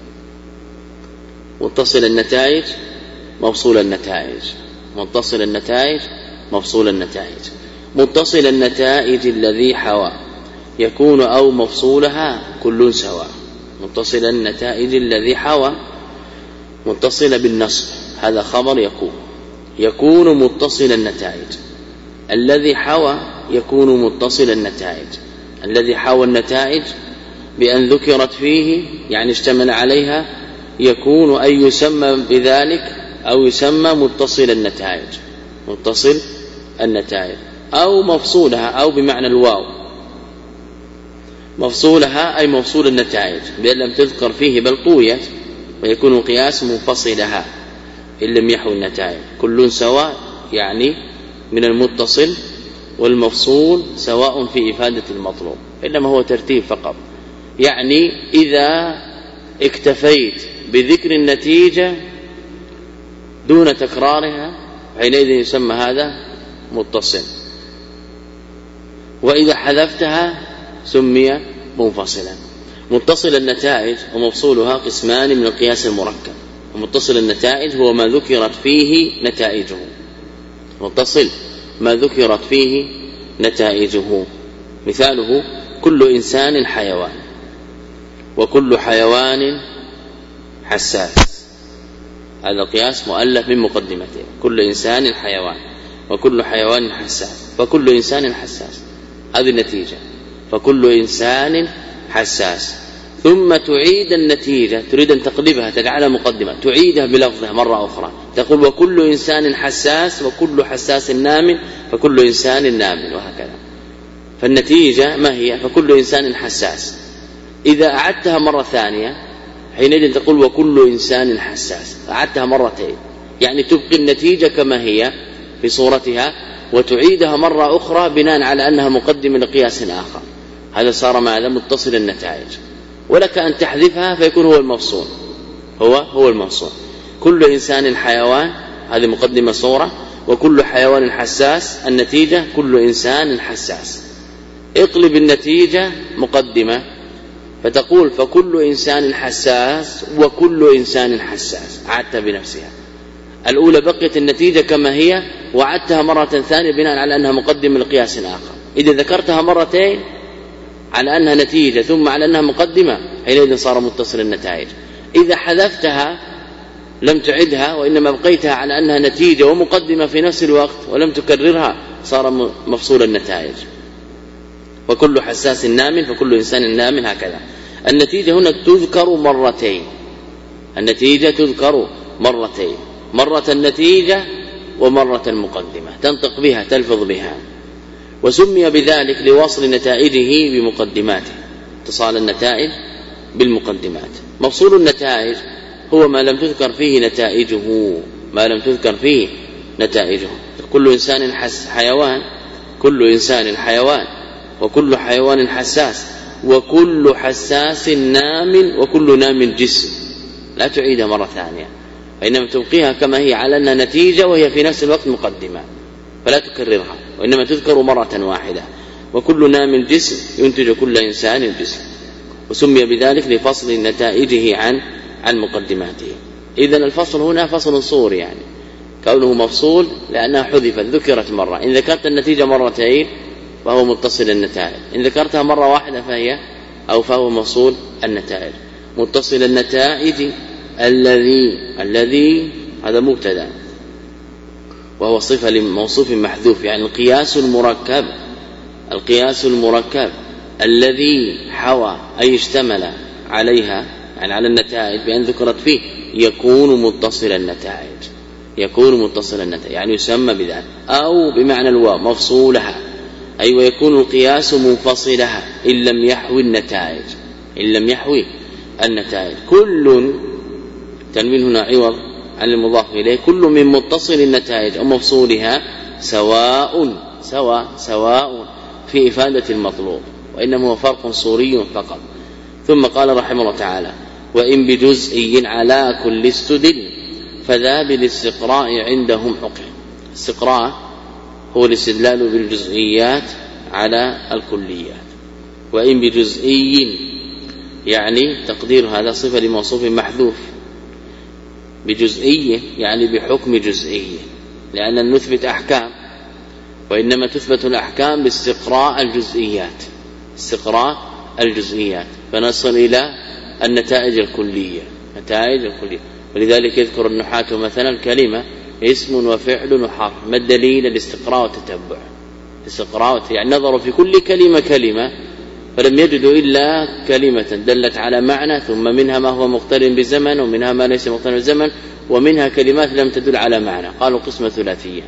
S1: متصل النتائج مفصول النتائج. متصل النتائج مفصول النتائج. متصل النتائج الذي حوى يكون أو مفصولها كل سواء. متصل النتائج الذي حوى متصل بالنصب، هذا خبر يكون متصل النتائج. الذي حوى يكون متصل النتائج. الذي حوى النتائج بأن ذكرت فيه يعني اشتمل عليها يكون أي يسمى بذلك أو يسمى متصل النتائج، متصل النتائج، أو مفصولها، أو بمعنى الواو مفصولها أي مفصول النتائج بأن لم تذكر فيه بل طويت، ويكون القياس منفصلها إن لم يحوي النتائج. كل سواء يعني من المتصل والمفصول سواء في إفادة المطلوب، إنما هو ترتيب فقط. يعني إذا اكتفيت بذكر النتيجة دون تكرارها حينئذ يسمى هذا متصل، وإذا حذفتها سمي منفصلا. متصل النتائج ومفصولها قسمان من القياس المركب. ومتصل النتائج هو ما ذكرت فيه نتائجه، متصل ما ذكرت فيه نتائجه. مثاله كل إنسان حيوان، وكل حيوان حساس. هذا القياس مؤلف من مقدمته. كل إنسان حيوان وكل حيوان حساس، فكل إنسان حساس، هذه النتيجة. فكل إنسان حساس، ثم تعيد النتيجة، تريد أن تقلبها تجعلها مقدمة، تعيدها بلفظها مرة أخرى، تقول وكل إنسان حساس وكل حساس نام فكل إنسان نام، وهكذا. فالنتيجة ما هي؟ فكل إنسان حساس. إذا أعدتها مرة ثانية حينئذ تقول وكل إنسان حساس، أعدتها مرتين، يعني تبقي النتيجة كما هي في صورتها وتعيدها مرة أخرى بناء على أنها مقدمة لقياس آخر. هذا صار ماذا؟ متصل النتائج. ولك أن تحذفها فيكون هو المفصول، هو المفصول. كل إنسان حيوان، هذه مقدمة صورة، وكل حيوان حساس، النتيجة كل إنسان حساس. اقلب النتيجة مقدمة فتقول فكل إنسان حساس وكل إنسان حساس، عدتها بنفسها. الأولى بقيت النتيجة كما هي وعدتها مرة ثانية بناء على أنها مقدمة لقياس آخر. إذا ذكرتها مرتين على أنها نتيجة ثم على أنها مقدمة حينئذ صار متصل النتائج. إذا حذفتها لم تعدها وإنما بقيتها على أنها نتيجة ومقدمة في نفس الوقت ولم تكررها صار مفصول النتائج. وكل حساس نام فكل إنسان نام، هكذا. النتيجة هنا تذكر مرتين، النتيجة تذكر مرتين، مرة النتيجة ومرة المقدمة، تنطق بها تلفظ بها. وسمي بذلك لوصل نتائجه بمقدماته، اتصال النتائج بالمقدمات. مفصول النتائج هو ما لم تذكر فيه نتائجه، ما لم تذكر فيه نتائجه. كل إنسان حيوان، كل إنسان حيوان وكل حيوان حساس وكل حساس نام وكل نام جسم، لا تعيدها مرة ثانية، وإنما تبقيها كما هي على أنها نتيجة وهي في نفس الوقت مقدمة، فلا تكررها وإنما تذكر مرة واحدة. وكل نام جسم ينتج كل إنسان جسم. وسمي بذلك لفصل نتائجه عن مقدماته. إذن الفصل هنا فصل صوري، يعني كونه مفصول لأنها حذفت، ذكرت مرة. إن ذكرت النتيجة مرتين فهو متصل النتائج، إن ذكرتها مرة واحدة فهو مفصول النتائج. متصل النتائج الذي هذا مبتدا وهو صفة لموصوف محذوف، يعني القياس المركب الذي حوى أي اشتمل عليها، يعني على النتائج بأن ذكرت فيه، يكون متصل النتائج، يعني يسمى بذلك. أو بمعنى الواو مفصولها، أي ويكون القياس منفصلها إن لم يحوي النتائج. كل تنوين هنا عوض عن المضاف إليه، كل من متصل النتائج أو مفصولها سواء في إفادة المطلوب، وإنما هو فرق صوري فقط. ثم قال رحمه الله تعالى وإن بجزئي على كل استدل فذا بالاستقراء عندهم حكم. الاستقراء هو الاستدلال بالجزئيات على الكليات. وإن بجزئي يعني تقدير هذا صفة لموصوف محذوف، بجزئية يعني بحكم جزئية، لأن نثبت أحكام، وإنما تثبت الأحكام باستقراء الجزئيات، فنصل إلى النتائج الكلية. ولذلك يذكر النحاة مثلا كلمة اسم وفعل وحرف، ما الدليل؟ الاستقراء والتتبع. يعني نظروا في كل كلمة فلم يجدوا إلا كلمة دلت على معنى، ثم منها ما هو مقترن بزمن ومنها ما ليس مقترن بزمن ومنها كلمات لم تدل على معنى، قالوا قسمة ثلاثية.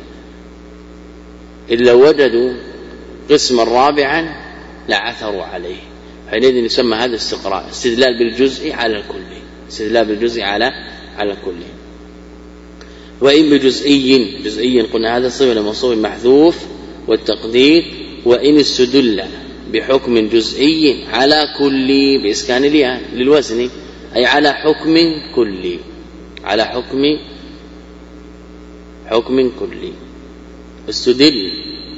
S1: إلا وجدوا قسما رابعا لعثروا عليه، حينئذ يسمى هذا استقراء، استدلال بالجزء على الكل، استدلال بالجزء على الكل. وإن بجزئي قلنا هذا صفة لموصوف محذوف، والتقدير وإن استدل بحكم جزئي على كل بإسكان الياء للوزن، أي على حكم كلي، على حكم كلي. استدل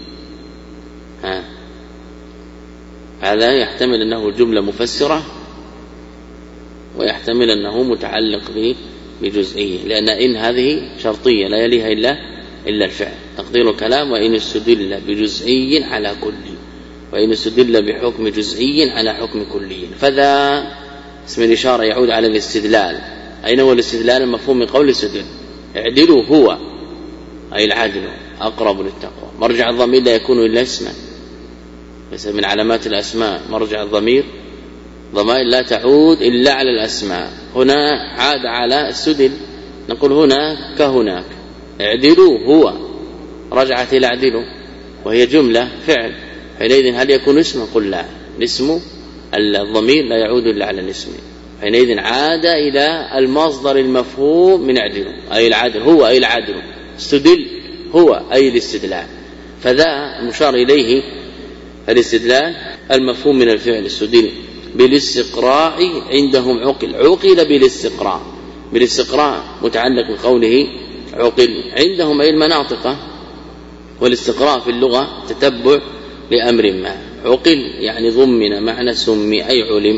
S1: هذا يحتمل أنه جملة مفسرة، ويحتمل أنه متعلق بجزئية، لأن إن هذه شرطية لا يليها إلا الفعل. تقدير الكلام وإن استدل بجزئي على كل، وإن استدل بحكم جزئي على حكم كلي. فذا اسم الإشارة يعود على الاستدلال. أين هو الاستدلال؟ المفهوم من قول استدل. اعدلوا هو أي العدل أقرب للتقوى. مرجع الضمير لا يكون إلا اسما، ليس من علامات الأسماء مرجع الضمير، ضمائر لا تعود إلا على الأسماء. هنا عاد على استدل، نقول هنا كهناك. اعدلوا هو رجعت إلى اعدلوا، وهي جملة فعل، حينئذ هل يكون اسما؟ قل لا، الاسم الضمير لا يعود إلا على الاسم، حينئذ عاد إلى المصدر المفهوم من اعدلوا أي العدل، هو أي العدل، استدل هو أي الاستدلال. فذا المشار إليه الاستدلال المفهوم من الفعل استدل بالاستقراء عندهم عقل بالاستقراء متعلق بقوله عقل عندهم أي المناطق. والاستقراء في اللغة تتبع لأمر ما، عقل يعني ضمن معنى سمي أي علم.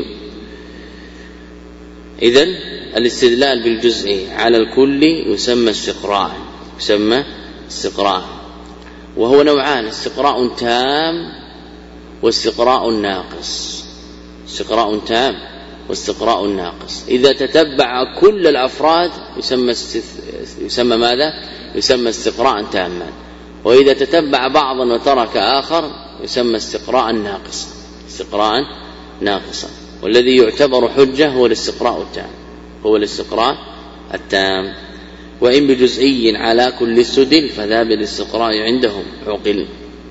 S1: إذن الاستدلال بالجزء على الكل يسمى استقراء، وهو نوعان: استقراء تام واستقراء ناقص. استقراء تام واستقراء ناقص. إذا تتبع كل الأفراد يسمى ماذا؟ يسمى استقراء تاما. وإذا تتبع بعضا وترك آخر يسمى استقراء ناقصا. والذي يعتبر حجة هو الاستقراء التام. وإن بجزئي على كل استدل فذا بالاستقراء عندهم عقل.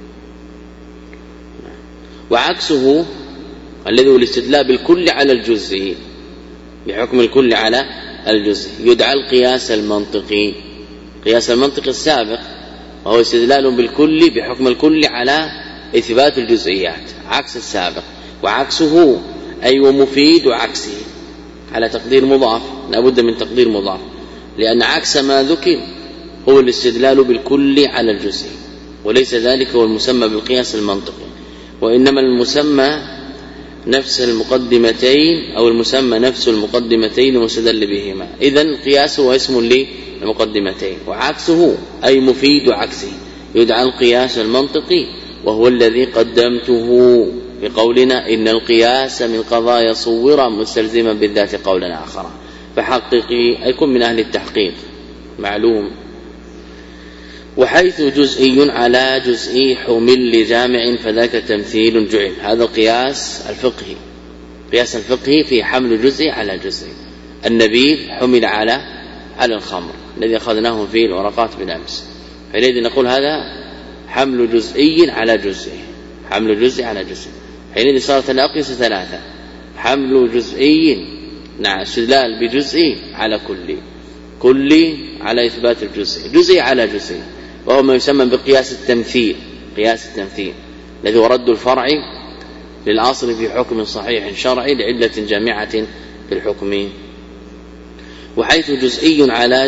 S1: وعكسه الذي هو الاستدلال بالكل على الجزء، بحكم الكل على الجزء، يدعى القياس المنطقي. قياس المنطق السابق وهو استدلال بالكل بحكم الكل على إثبات الجزئيات، عكس السابق. وعكسه أي ومفيد عكسه على تقدير مضاف، لا بد من تقدير مضاف، لأن عكس ما ذكر هو الاستدلال بالكل على الجزء، وليس ذلك هو المسمى بالقياس المنطقي، وإنما المسمى نفس المقدمتين أو المسمى نفس المقدمتين المستدل بهما. إذن القياس هو اسم للمقدمتين. وعكسه أي مفيد عكسه يدعى القياس المنطقي، وهو الذي قدمته بقولنا إن القياس من قضايا صورا مستلزما بالذات قولا آخر، فحققي أيكم من أهل التحقيق معلوم. وحيث جزئي على جزئي حمل لجامع فذاك تمثيل جعل. هذا القياس الفقهي، قياس الفقهي في حمل جزء على جزء. النبيذ حمل على الخمر الذي أخذناه في الورقات بالأمس، حينئذ نقول هذا حمل جزئي على جزء، حمل جزء على جزء. حينئذ صارت الأقيسة ثلاثة: حمل جزئي استدلال بجزء على كل على إثبات الجزء، جزء على جزء، وهو ما يسمى بقياس التمثيل. قياس التمثيل الذي هو رد الفرع للأصل في حكم صحيح شرعي لعلة جامعة في الحكم. وحيث جزئي على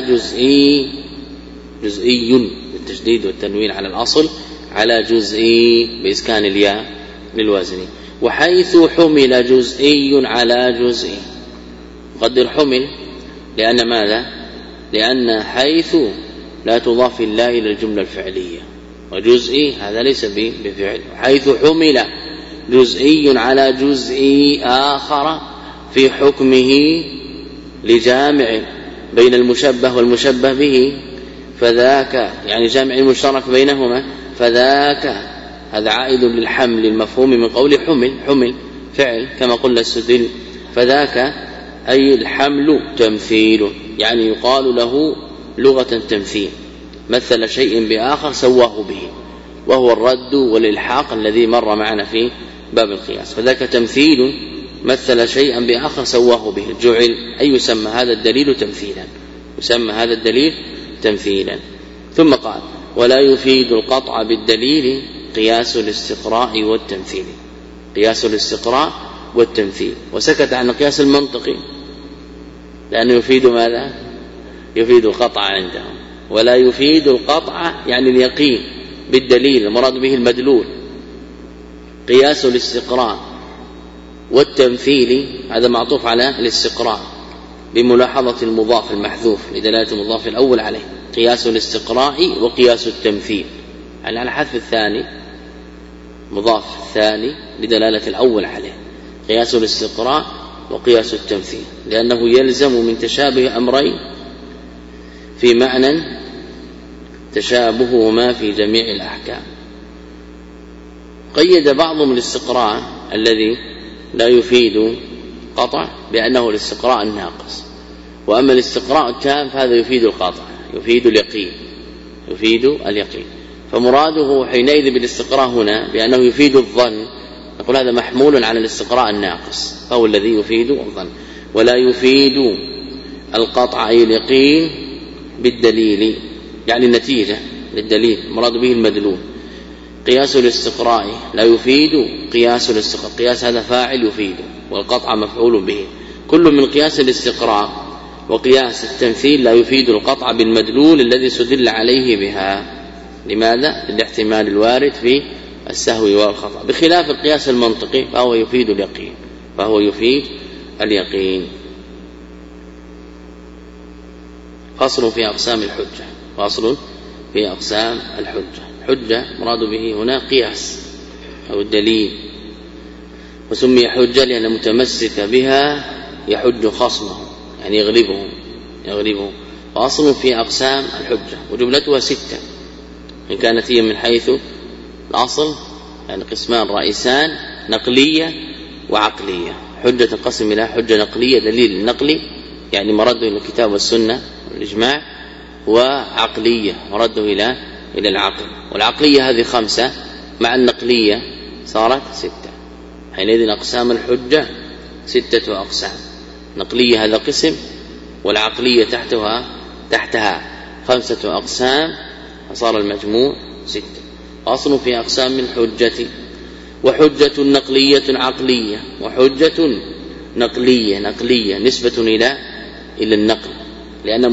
S1: جزئي بالتشديد والتنوين على الأصل على جزئي بإسكان الياء للوزن. وحيث حمل جزئي على جزئي، قدر حمل لأن ماذا؟ لأن حيث لا تضاف الله إلى الجملة الفعلية، وجزئي هذا ليس بفعل. حيث حمل جزئي على جزئي آخر في حكمه لجامع بين المشبه والمشبه به، فذاك يعني جامع المشترك بينهما، فذاك هذا عائد للحمل المفهوم من قول حمل فعل كما قلنا السدل. فذاك أي الحمل تمثيل، يعني يقال له لغة تمثيل، مثل شيء بآخر سواه به، وهو الرد والإلحاق الذي مر معنا في باب القياس. فذاك تمثيل مثل شيئا بآخر سواه به جعل، أي يسمى هذا الدليل تمثيلا، يسمى هذا الدليل تمثيلا. ثم قال ولا يفيد القطع بالدليل قياس الاستقراء والتمثيل، قياس الاستقراء والتمثيل. وسكت عن القياس المنطقي لأنه يفيد ماذا؟ يفيد القطع عندهم. ولا يفيد القطع يعني اليقين بالدليل، المراد به المدلول. قياس الاستقراء والتمثيل هذا معطوف على الاستقراء بملاحظة المضاف المحذوف لدلالة المضاف الأول عليه، قياس الاستقراء وقياس التمثيل، يعني على حذف الثاني مضاف الثاني لدلالة الأول عليه، قياس الاستقراء وقياس التمثيل، لأنه يلزم من تشابه أمرين في معنى تشابههما في جميع الأحكام. قيد بعضهم الاستقراء الذي لا يفيد قطع بأنه الاستقراء الناقص، وأما الاستقراء التام فهذا يفيد القطع، يفيد اليقين، يفيد اليقين. فمراده حينئذ بالاستقراء هنا بأنه يفيد الظن، نقول هذا محمول على الاستقراء الناقص فهو الذي يفيد الظن. ولا يفيد القطع أي اليقين بالدليل، يعني النتيجة للدليل المراد به المدلول. قياس الاستقراء لا يفيد قياس الاستقراء، قياس هذا فاعل يفيد والقطع مفعول به. كل من قياس الاستقراء وقياس التمثيل لا يفيد القطع بالمدلول الذي سدل عليه بها. لماذا؟ للاحتمال الوارد في السهو والخطأ، بخلاف القياس المنطقي فهو يفيد اليقين، فهو يفيد اليقين. فصل في أقسام الحجة، فصل في أقسام الحجة. حجة مراد به هنا قياس أو الدليل، وسمي حجة لأن متمسك بها يحج خصمه، يعني يغلبه. فأصل في أقسام الحجة وجملتها 6، إن كانت هي من حيث الأصل يعني قسمان رئيسان نقلية وعقلية. حجة تنقسم إلى حجة نقلية دليل النقلي يعني مرده إلى الكتاب والسنة والإجماع، وعقلية مرده إلى العقل. والعقلية هذه 5 مع النقلية صارت 6. حينئذ أقسام الحجة 6 أقسام، نقلية هذا قسم والعقلية تحتها 5 أقسام، فصار المجموع 6. أصل في أقسام الحجة. وحجة نقلية عقلية، وحجة نقلية نسبة إلى النقل لأنها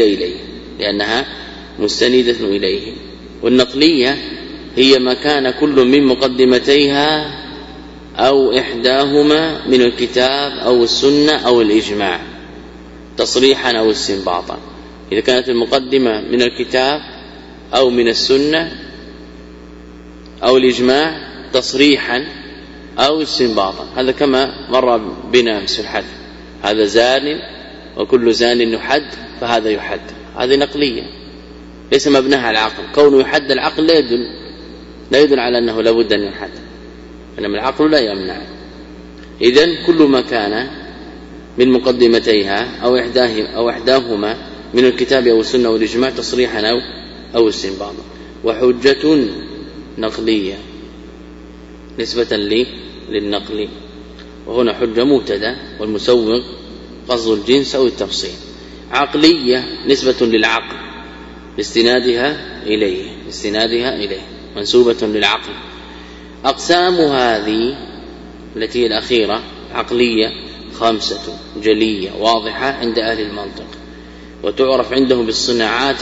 S1: مستندة إليه. والنقلية هي ما كان كل من مقدمتيها أو إحداهما من الكتاب أو السنة أو الإجماع تصريحا أو استنباطا. إذا كانت المقدمة من الكتاب أو من السنة أو الإجماع تصريحا أو استنباطا، هذا كما مر بنا في الحد، هذا زان وكل زان يحد فهذا يحد، هذه نقلية ليس مبناها على العقل. كونه يحد العقل لا يدل على أنه لابد أن يحد، إنما العقل لا يمنع. إذن كل ما كان من مقدمتيها أو إحداهما من الكتاب أو السنة والإجماع تصريحا أو استنباطا. وحجة نقلية نسبة للنقل، وهنا حجة مبتدا والمسوغ قصد الجنس أو التفصيل. عقلية نسبة للعقل لاستنادها إليه منسوبة للعقل. أقسام هذه التي هي الأخيرة عقلية 5 جلية واضحة عند أهل المنطق، وتعرف عندهم بالصناعات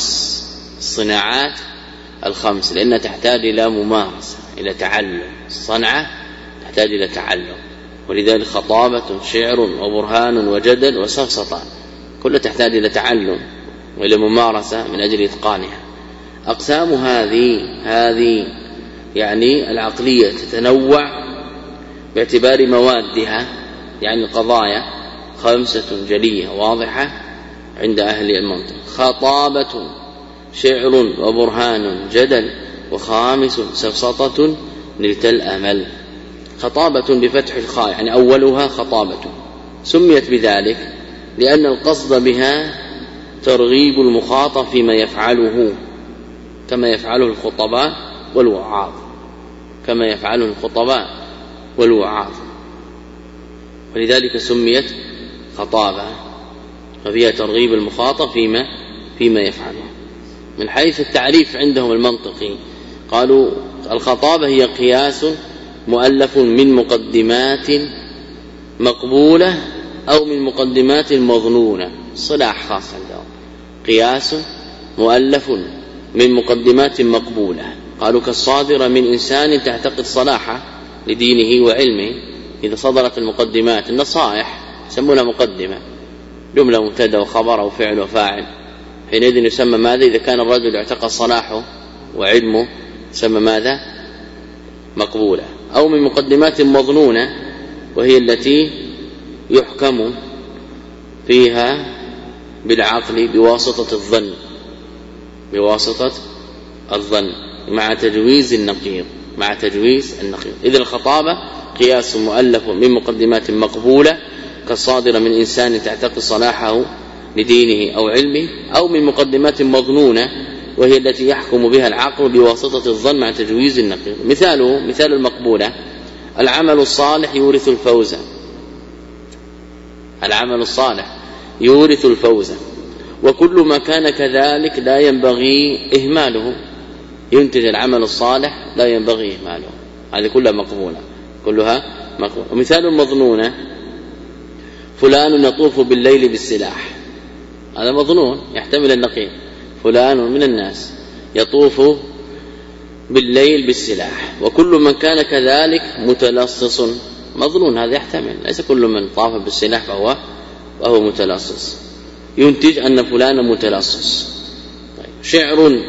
S1: الخمس لأنها تحتاج إلى ممارسة، إلى تعلم. الصنعة تحتاج إلى تعلم، ولذلك خطابة شعر وبرهان وجدل وسفسطة كلها تحتاج إلى تعلم وإلى ممارسة من أجل إتقانها. أقسام هذه يعني العقلية تتنوع باعتبار موادها، يعني القضايا 5 جلية واضحة عند أهل المنطق. خطابة شعر وبرهان جدل، وخامس سفسطة نلت الأمل. خطابة بفتح الخاء يعني أولها خطابة، سميت بذلك لأن القصد بها ترغيب المخاطب فيما يفعله كما يفعله الخطباء والوعاظ، فلذلك سميت خطابة، ففيها ترغيب المخاطب فيما يفعله. من حيث التعريف عندهم المنطقي قالوا الخطابة هي قياس مؤلف من مقدمات مقبولة أو من مقدمات مظنونة، صلاح خاص عندهم، قياس مؤلف من مقدمات مقبولة. قالوا كالصادرة من إنسان تعتقد صلاحه لدينه وعلمه، إذا صدرت المقدمات النصائح يسمونها مقدمة، جملة مبتدا وخبر أو فعل وفاعل، حينئذ يسمى ماذا؟ إذا كان الرجل يعتقد صلاحه وعلمه يسمى ماذا؟ مقبولة. أو من مقدمات مظنونة، وهي التي يحكم فيها بالعقل بواسطة الظن مع تجويز النقيض. إذن الخطابة قياس مؤلف من مقدمات مقبولة كالصادرة من إنسان تعتقد صلاحه لدينه أو علمه، أو من مقدمات مظنونة وهي التي يحكم بها العقل بواسطة الظن مع تجويز النقيض. مثال المقبولة: العمل الصالح يورث الفوز. العمل الصالح يورث الفوز، وكل ما كان كذلك لا ينبغي إهماله. ينتج العمل الصالح لا ينبغي إهماله، هذه كلها مقبولة. ومثال المظنونة: فلان يطوف بالليل بالسلاح. هذا مظنون يحتمل النقيض، فلان من الناس يطوف بالليل بالسلاح، وكل من كان كذلك متلصص. مظنون هذا يحتمل، ليس كل من طاف بالسلاح فهو متلصص، ينتج أن فلان متلصص. شعر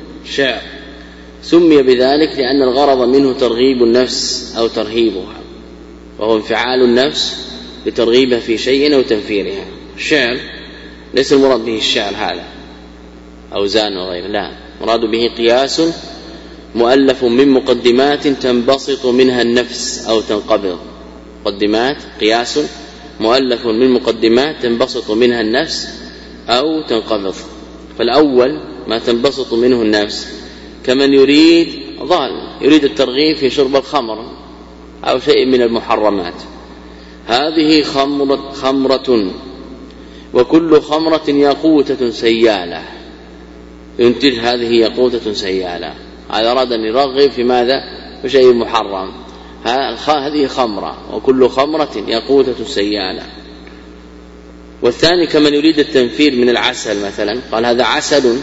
S1: سمي بذلك لأن الغرض منه ترغيب النفس أو ترهيبها، وهو انفعال النفس لترغيبها في شيء أو تنفيرها. الشعر ليس المراد به الشعر هذا أوزان وغيره، لا، مراد به قياس مؤلف من مقدمات تنبسط منها النفس أو تنقبض. مقدمات، قياس مؤلف من مقدمات تنبسط منها النفس أو تنقبض. فالأول ما تنبسط منه النفس كمن يريد الترغيب في شرب الخمر أو شيء من المحرمات. هذه خمرة، وكل خمرة ياقوتة سيالة، ينتج هذه ياقوتة سيالة. هذا أراد أن يرغب في ماذا؟ في شيء محرم. هذه خمرة، وكل خمرة ياقوتة سيالة. والثاني كمن يريد التنفير من العسل مثلا، قال هذا عسل،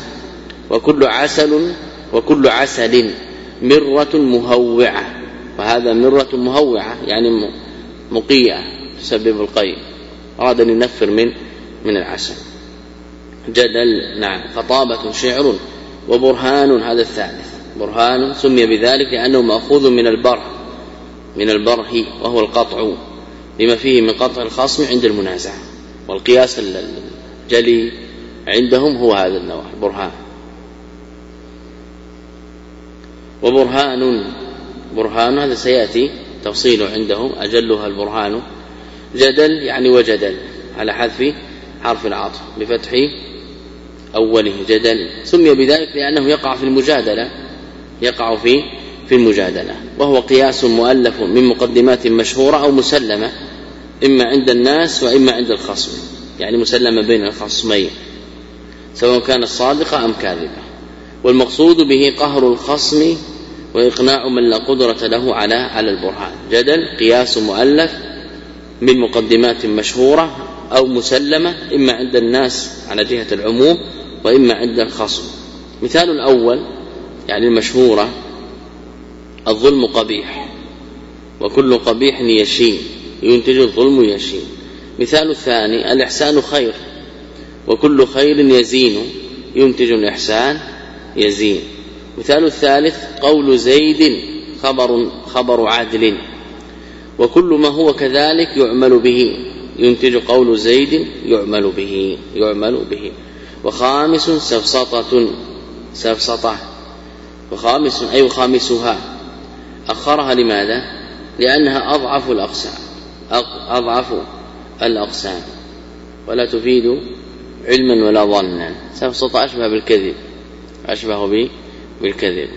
S1: وكل عسل مرة مهوعة. فهذا مرة مهوعة يعني مقيئة تسبب القيء، أراد أن ينفر من العسل. جدل، نعم. خطابة شعر. وبرهان، هذا الثالث. برهان سمي بذلك لأنه مأخوذ من البره، وهو القطع لما فيه من قطع الخصم عند المنازعة. والقياس الجلي عندهم هو هذا النوع، برهان. وبرهان هذا سيأتي تفصيله عندهم، أجلها البرهان. جدل يعني وجدل على حذف حرف العطف بفتح أوله، جدل. سمي بذلك لأنه يقع في المجادلة، وهو قياس مؤلف من مقدمات مشهورة أو مسلمة، إما عند الناس وإما عند الخصم، يعني مسلمة بين الخصمين سواء كانت صادقة أم كاذبة. والمقصود به قهر الخصم وإقناع من لا قدرة له على البرهان. جدل قياس مؤلف من مقدمات مشهورة أو مسلمة، إما عند الناس على جهة العموم وإما عند الخصم. مثال الأول يعني المشهورة: الظلم قبيح، وكل قبيح يشين، ينتج الظلم يشين. مثال الثاني: الإحسان خير، وكل خير يزين، ينتج الإحسان يزين. مثال الثالث: قول زيد خبر عدل، وكل ما هو كذلك يعمل به، ينتج قول زيد يعمل به. وخامس سفسطة، وخامس أي خامسها، أخرها لماذا؟ لأنها أضعف الأقسام ولا تفيد علما ولا ظنا. سفسطة أشبه بالكذب.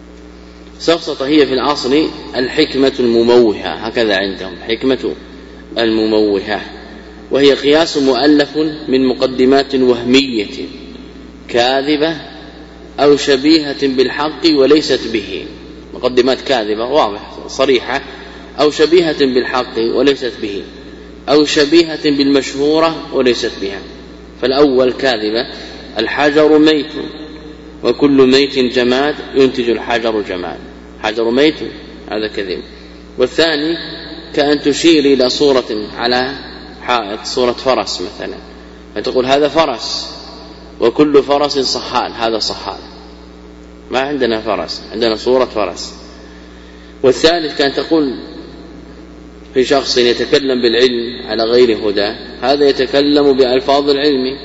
S1: سفسطة هي في الأصل الحكمة المموهة، هكذا عندهم، حكمة المموهة، وهي قياس مؤلف من مقدمات وهمية كاذبة أو شبيهة بالحق وليست به. مقدمات كاذبة واضح صريحة، أو شبيهة بالحق وليست به، أو شبيهة بالمشهورة وليست بها. فالأول كاذبة: الحجر ميت، وكل ميت جماد ينتج الحجر جماد. حجر ميت هذا كذب. والثاني كأن تشير إلى صورة على حائط، صورة فرس مثلا، فتقول هذا فرس، وكل فرس صحال، هذا صحال. ما عندنا فرس، عندنا صورة فرس. والثالث كأن تقول في شخص يتكلم بالعلم على غير هدى، هذا يتكلم بألفاظ العلم،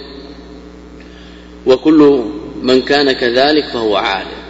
S1: وكل من كان كذلك فهو عالم.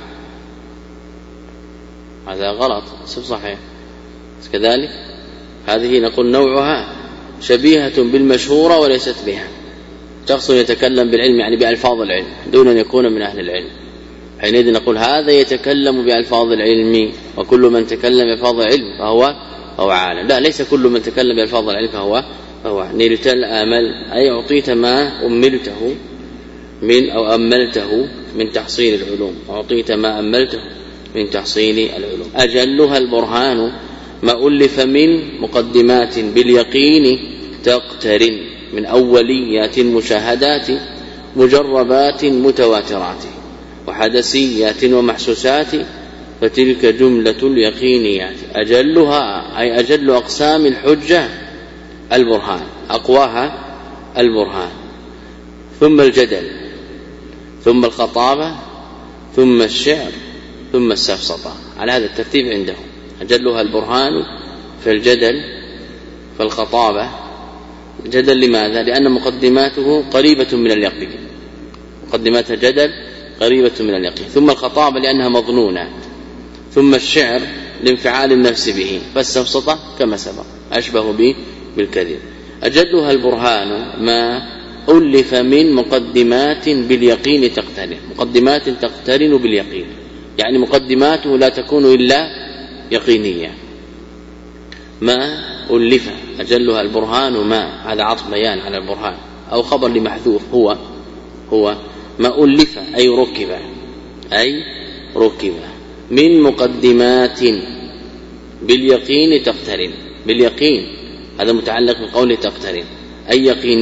S1: هذا غلط، صحيح كذلك. هذه نقول نوعها شبيهة بالمشهورة وليست بها. شخص يتكلم بالعلم يعني بألفاظ العلم دون أن يكون من أهل العلم، حينئذ نقول هذا يتكلم بألفاظ العلم، وكل من تكلم بألفاظ العلم فهو عالم. لا، ليس كل من تكلم بألفاظ العلم فهو نلت الآمل، أي أعطيت ما أملته من أو أملته من تحصيل العلوم، أعطيت ما أملته من تحصيل العلوم. أجلها البرهان ما ألف من مقدمات باليقين تقترن، من أوليات مشاهدات مجربات متواترات وحدثيات ومحسوسات، فتلك جملة اليقينيات. أجلها أي أجل أقسام الحجة البرهان، أقواها البرهان، ثم الجدل، ثم الخطابة، ثم الشعر، ثم السفسطة، على هذا الترتيب عندهم. أجلها البرهان، فالجدل، فالخطابة. الجدل لماذا؟ لأن مقدماته قريبة من اليقين، مقدمات الجدل قريبة من اليقين. ثم الخطابة لأنها مظنونة، ثم الشعر لانفعال النفس به، فالسفسطة كما سبق أشبه به بالكذب. أجلها البرهان ما ألف من مقدمات باليقين تقترن، مقدمات تقترن باليقين، يعني مقدماته لا تكون إلا يقينية. ما ألف أجلها البرهان، ما هذا عطف بيان على البرهان أو خبر لمحذوف، هو ما ألف أي ركب من مقدمات باليقين تقترن. باليقين هذا متعلق بقوله تقترن، أي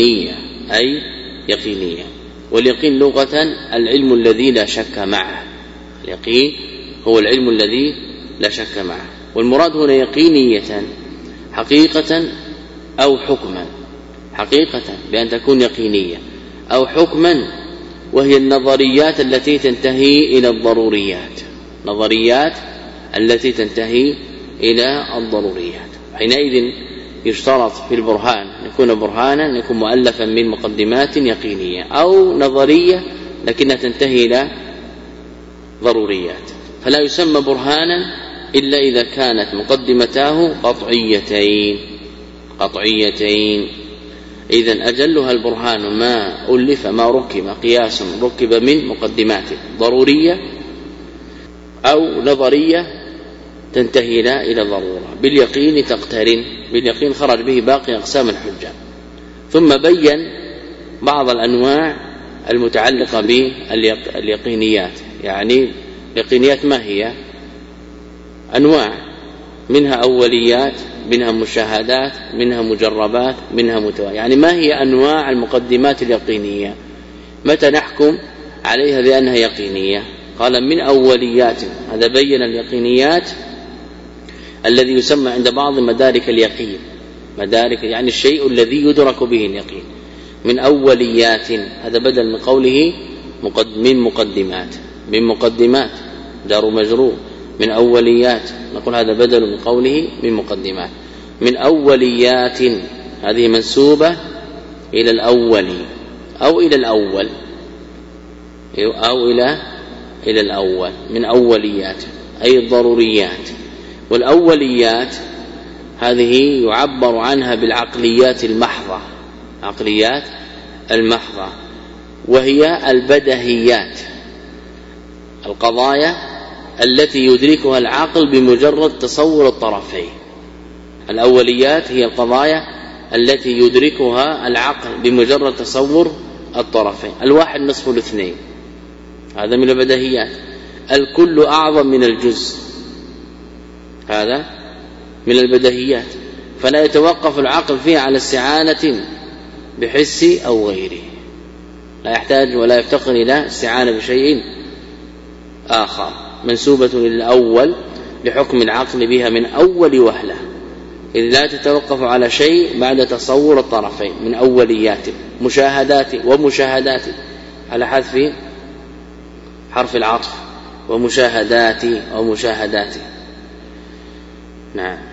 S1: يقينية. واليقين لغة العلم الذي لا شك معه، اليقين هو العلم الذي لا شك معه. والمراد هنا يقينية حقيقة أو حكما، حقيقة بأن تكون يقينية، أو حكما وهي النظريات التي تنتهي إلى الضروريات، نظريات التي تنتهي إلى الضروريات. حينئذ يشترط في البرهان يكون برهانا يكون مؤلفا من مقدمات يقينية أو نظرية لكنها تنتهي إلى ضروريات، فلا يسمى برهانا إلا إذا كانت مقدمتاه قطعيتين. إذن أجلها البرهان ما ألف ما ركب، قياس ركب من مقدمات ضرورية أو نظرية تنتهي إلى ضرورة. باليقين تقترن، باليقين خرج به باقي أقسام الحجة. ثم بين بعض الأنواع المتعلقة باليقينيات، يعني اليقينيات ما هي؟ أنواع، منها أوليات، منها مشاهدات، منها مجربات، منها يعني ما هي أنواع المقدمات اليقينية؟ متى نحكم عليها بأنها يقينية؟ قال من أوليات، هذا بين اليقينيات الذي يسمى عند بعض مدارك اليقين، مدارك يعني الشيء الذي يدرك به اليقين. من أوليات هذا بدل من قوله من مقدمات جار مجرور، من أوليات نقول هذا بدل من قوله من مقدمات. من أوليات هذه منسوبة إلى الأول أو إلى الأول أو إلى الأول. من أوليات أي الضروريات. والأوليات هذه يعبر عنها بالعقليات المحضة، عقليات المحضة، وهي البدهيات، القضايا التي يدركها العقل بمجرد تصور الطرفين. الأوليات هي القضايا التي يدركها العقل بمجرد تصور الطرفين. الواحد نصف الاثنين، هذا من البديهيات. الكل أعظم من الجزء، هذا من البديهيات، فلا يتوقف العقل فيه على استعانة بحس أو غيره، لا يحتاج ولا يفتقر إلى استعانة بشيء آخر، منسوبة للأول لحكم العقل بها من أول وهلة، إذ لا تتوقف على شيء بعد تصور الطرفين من أوليات مشاهدات ومشاهدات على حذف حرف العطف، ومشاهدات ومشاهدات. نعم.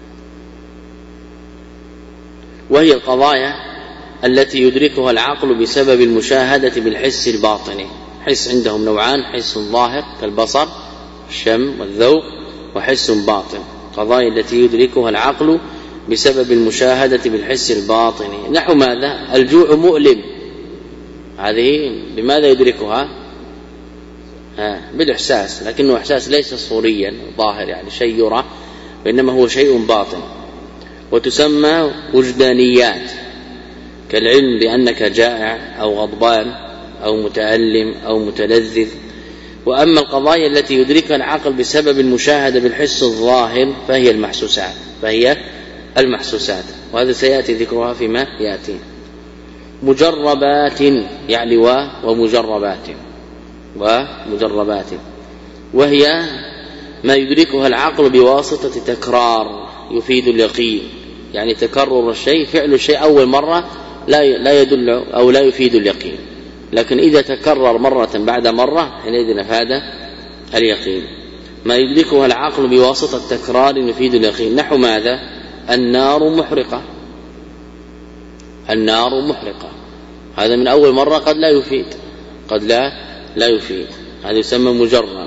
S1: وهي القضايا التي يدركها العقل بسبب المشاهدة بالحس الباطني. حس عندهم نوعان: حس ظاهر كالبصر الشم والذوق، وحس باطن، قضايا التي يدركها العقل بسبب المشاهدة بالحس الباطني. نحو ماذا؟ الجوع مؤلم، هذه بماذا يدركها؟ بالإحساس، لكنه إحساس ليس صوريا ظاهر يعني شيء يرى، وإنما هو شيء باطن. وتسمى وجدانيات، كالعلم بأنك جائع أو غضبان أو متألم أو متلذذ. وأما القضايا التي يدركها العقل بسبب المشاهدة بالحس الظاهر فهي المحسوسات، وهذا سيأتي ذكرها فيما يأتي. مجربات يعني ومجربات، وهي ما يدركها العقل بواسطة تكرار يفيد اليقين، يعني تكرر الشيء، فعل الشيء أول مرة لا يدل أو لا يفيد اليقين، لكن إذا تكرر مرة بعد مرة حينئذ أفاد اليقين. ما يدركها العقل بواسطة تكرار يفيد اليقين. نحو ماذا؟ النار محرقة، هذا من أول مرة قد لا يفيد، قد لا يفيد، هذا يسمى مجرب.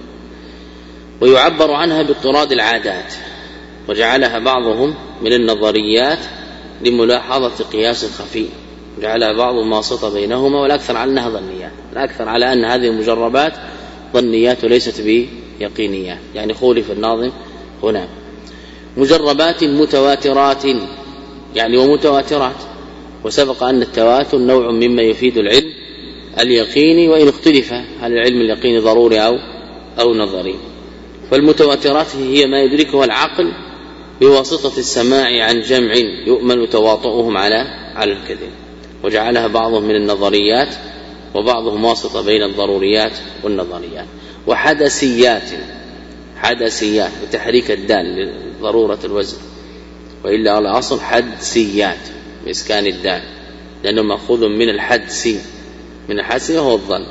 S1: ويعبر عنها باضطراد العادات، وجعلها بعضهم من النظريات لملاحظة قياس خفي، جعلها بعضهم واسطة بينهما، والأكثر على أنها ظنيات، الأكثر على أن هذه المجربات ظنيات وليست بيقينيات، يعني خولف الناظم هنا. مجربات متواترات يعني ومتواترات، وسبق أن التواتر نوع مما يفيد العلم اليقيني، وإن اختلف هل العلم اليقيني ضروري أو نظري. فالمتواترات هي ما يدركها العقل بواسطة السماع عن جمع يؤمن تواطؤهم على الكذب، وجعلها بعضهم من النظريات وبعضهم واسطة بين الضروريات والنظريات. وحدسيات بتحريك الدال لضرورة الوزن، وإلا على أصل حدسيات بإسكان الدال، لأنه مأخوذ من الحدس وهو الظن.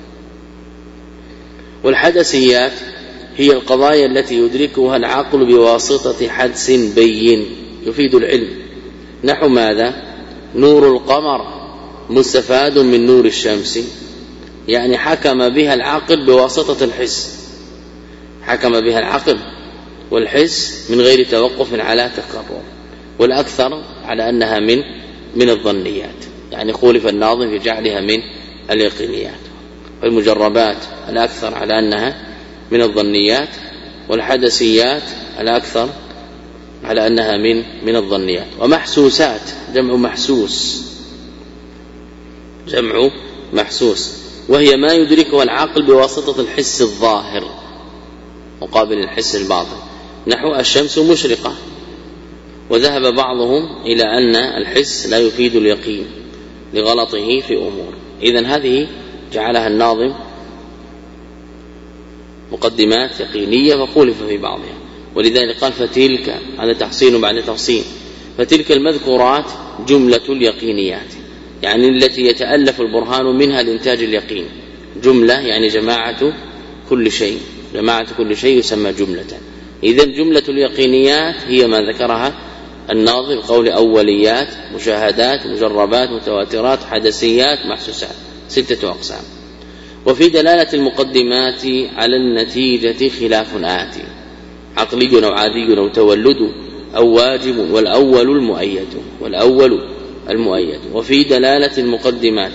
S1: والحدسيات هي القضايا التي يدركها العقل بواسطة حدس بين يفيد العلم. نحو ماذا؟ نور القمر مستفاد من نور الشمس، يعني حكم بها العقل بواسطة الحس، حكم بها العقل والحس من غير توقف على تكرر، والأكثر على أنها من الظنيات، يعني خولف الناظم في جعلها من اليقينيات. والمجربات الأكثر على أنها من الظنيات، والحدسيات الأكثر على أنها من الظنيات. ومحسوسات جمع محسوس، وهي ما يدركه العقل بواسطة الحس الظاهر مقابل الحس الباطن. نحو الشمس مشرقة، وذهب بعضهم إلى أن الحس لا يفيد اليقين لغلطه في أمور. إذن هذه جعلها الناظم مقدمات يقينية فخولف في بعضها، ولذلك قال فتلك، هذا تحصين بعد تفصيل، فتلك المذكورات جملة اليقينيات، يعني التي يتألف البرهان منها لإنتاج اليقين. جملة يعني جماعة كل شيء يسمى جملة. إذن جملة اليقينيات هي ما ذكرها الناظم قول أوليات مشاهدات مجربات متواترات حدسيات محسوسات، 6 أقسام. وفي دلالة المقدمات على النتيجة خلاف آتي: عقلي أو عادي أو تولد أو واجب، والأول المؤيد. وفي دلالة المقدمات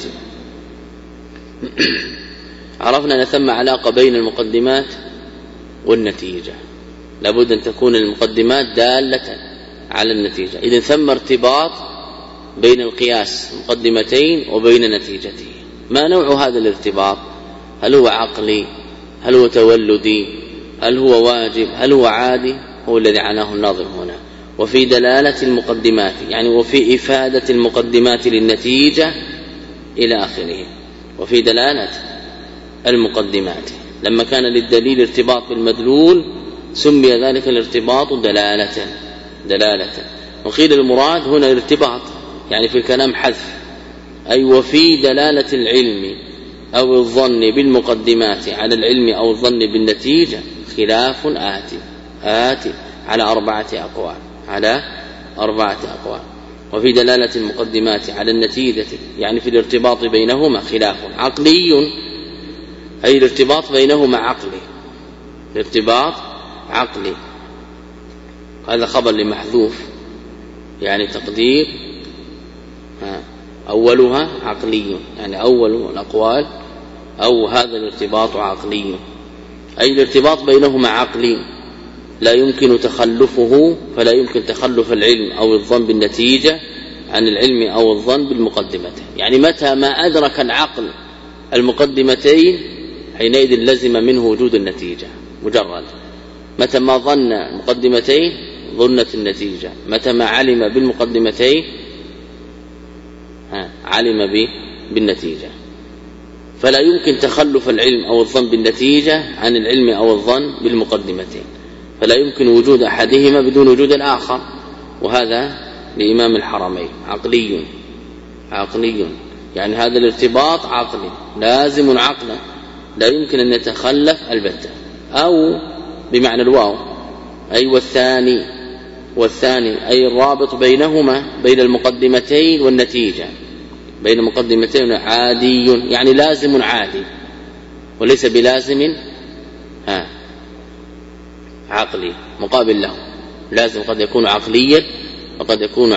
S1: عرفنا أن ثم علاقة بين المقدمات والنتيجة، لابد أن تكون المقدمات دالة على النتيجة. إذن ثم ارتباط بين القياس مقدمتين وبين نتيجته. ما نوع هذا الارتباط؟ هل هو عقلي؟ هل هو تولدي؟ هل هو واجب؟ هل هو عادي؟ هو الذي عناه الناظم هنا. وفي دلالة المقدمات، يعني وفي إفادة المقدمات للنتيجة إلى آخره. وفي دلالة المقدمات، لما كان للدليل ارتباط بالمدلول سمي ذلك الارتباط دلالة. وقيل المراد هنا الارتباط يعني في الكلام حذف، أي وفي دلالة العلم أو الظن بالمقدمات على العلم أو الظن بالنتيجة خلاف آتي على أربعة أقوال. وفي دلالة المقدمات على النتيجة يعني في الارتباط بينهما خلاف عقلي، أي الارتباط بينهما عقلي. هذا خبر لمحذوف، يعني تقدير أولها عقلي، يعني أول الأقوال أو هذا الارتباط عقلي، أي الارتباط بينهما عقلي لا يمكن تخلفه، فلا يمكن تخلف العلم أو الظن بالنتيجة عن العلم أو الظن بالمقدمتين. يعني متى ما أدرك العقل المقدمتين حينئذ لزم منه وجود النتيجة مجرد. متى ما ظن المقدمتين ظنت النتيجة، متى ما علم بالمقدمتين علم بالنتيجة. فلا يمكن تخلف العلم أو الظن بالنتيجة عن العلم أو الظن بالمقدمتين، فلا يمكن وجود أحدهما بدون وجود الآخر. وهذا لإمام الحرمين عقلي، يعني هذا الارتباط عقلي لازم عقلا لا يمكن أن يتخلف البتة. أو بمعنى الواو أي والثاني أي الرابط بينهما بين المقدمتين والنتيجة، بين المقدمتين عادي، يعني لازم عادي وليس بلازم عقلي مقابل له. لازم قد يكون عقليا وقد يكون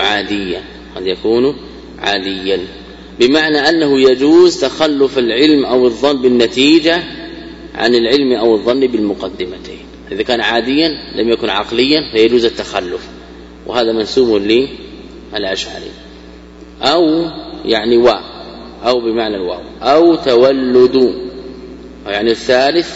S1: عاديا، بمعنى أنه يجوز تخلف العلم أو الظن بالنتيجة عن العلم أو الظن بالمقدمتين. إذا كان عاديا لم يكن عقليا فيجوز التخلف، وهذا منسوب للأشعري. أو يعني أو بمعنى الواو أو تولد، يعني الثالث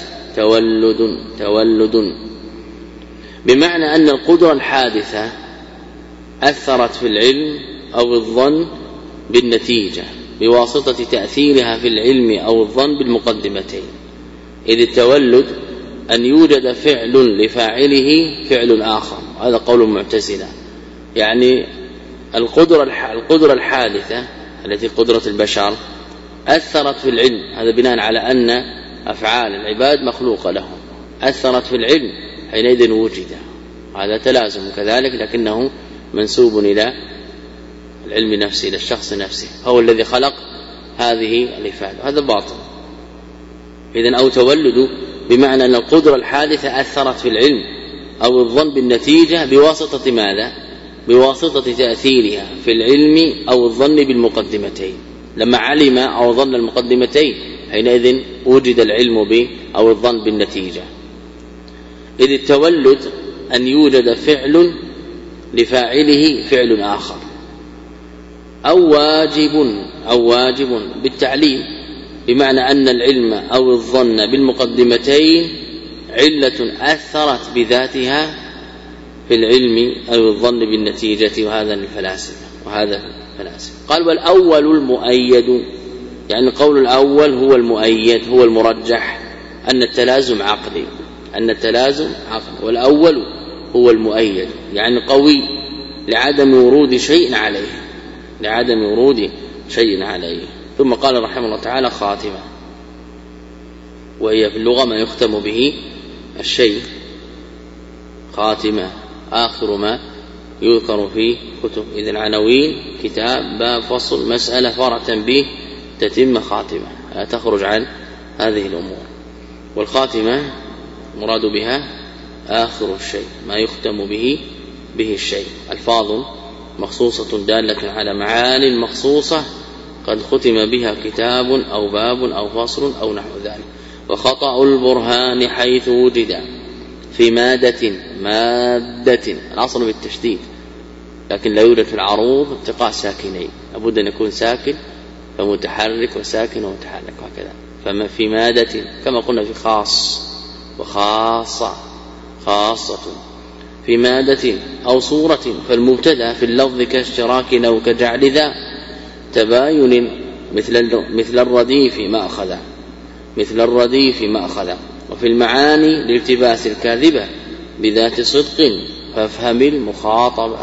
S1: تولد بمعنى أن القدرة الحادثة أثرت في العلم أو الظن بالنتيجة بواسطة تأثيرها في العلم أو الظن بالمقدمتين. إذ التولد أن يوجد فعل لفاعله فعل آخر، هذا قول المعتزلة. يعني القدرة الحادثة التي قدرة البشر أثرت في العلم، هذا بناء على أن أفعال العباد مخلوقة لهم، أثرت في العلم حينئذ وجد، هذا تلازم كذلك، لكنه منسوب إلى العلم نفسه، إلى الشخص نفسه، هو الذي خلق هذه الإفادة، هذا باطل. إذن أو تولد بمعنى أن القدرة الحادثة أثرت في العلم أو الظن بالنتيجة بواسطة ماذا؟ بواسطة تأثيرها في العلم أو الظن بالمقدمتين. لما علم أو ظن المقدمتين حينئذ وجد العلم أو الظن بالنتيجة. إذ التولد أن يوجد فعل لفاعله فعل آخر، أو واجب بالتعليم، بمعنى أن العلم أو الظن بالمقدمتين علة أثرت بذاتها في العلم أو الظن بالنتيجة. وهذا الفلاسفة قال والأول المؤيد، يعني القول الأول هو المؤيد، هو المرجح، أن التلازم عقلي، والأول هو المؤيد، يعني قوي لعدم ورود شيء عليه. ثم قال رحمه الله تعالى خاتمة، وهي في اللغة ما يختم به الشيء، خاتمة آخر ما يذكر في كتب. إذن العناوين كتاب، باب، فصل، مسألة، فرع، تنبيه، تتم، خاتمة، تخرج عن هذه الأمور. والخاتمة مراد بها آخر الشيء، ما يختم به الشيء، ألفاظ مخصوصة دالة على معان مخصوصة قد ختم بها كتاب أو باب أو فصل أو نحو ذلك. وخطأ البرهان حيث وجد في مادة، الأصل بالتشديد، لكن لا يوجد في العروض التقاء ساكنين، لابد أن يكون ساكن فمتحرك وساكن ومتحرك وهكذا. فما في مادة كما قلنا في خاص وخاصة خاصة في مادة أو صورة، فالمبتدأ في اللفظ كاشتراك أو كجعل ذا تباين مثل الرديف ما أخذ، مثل الرديف ما أخذ. وفي المعاني لالتباس الكاذبة بذات صدق فافهم المخاطبة،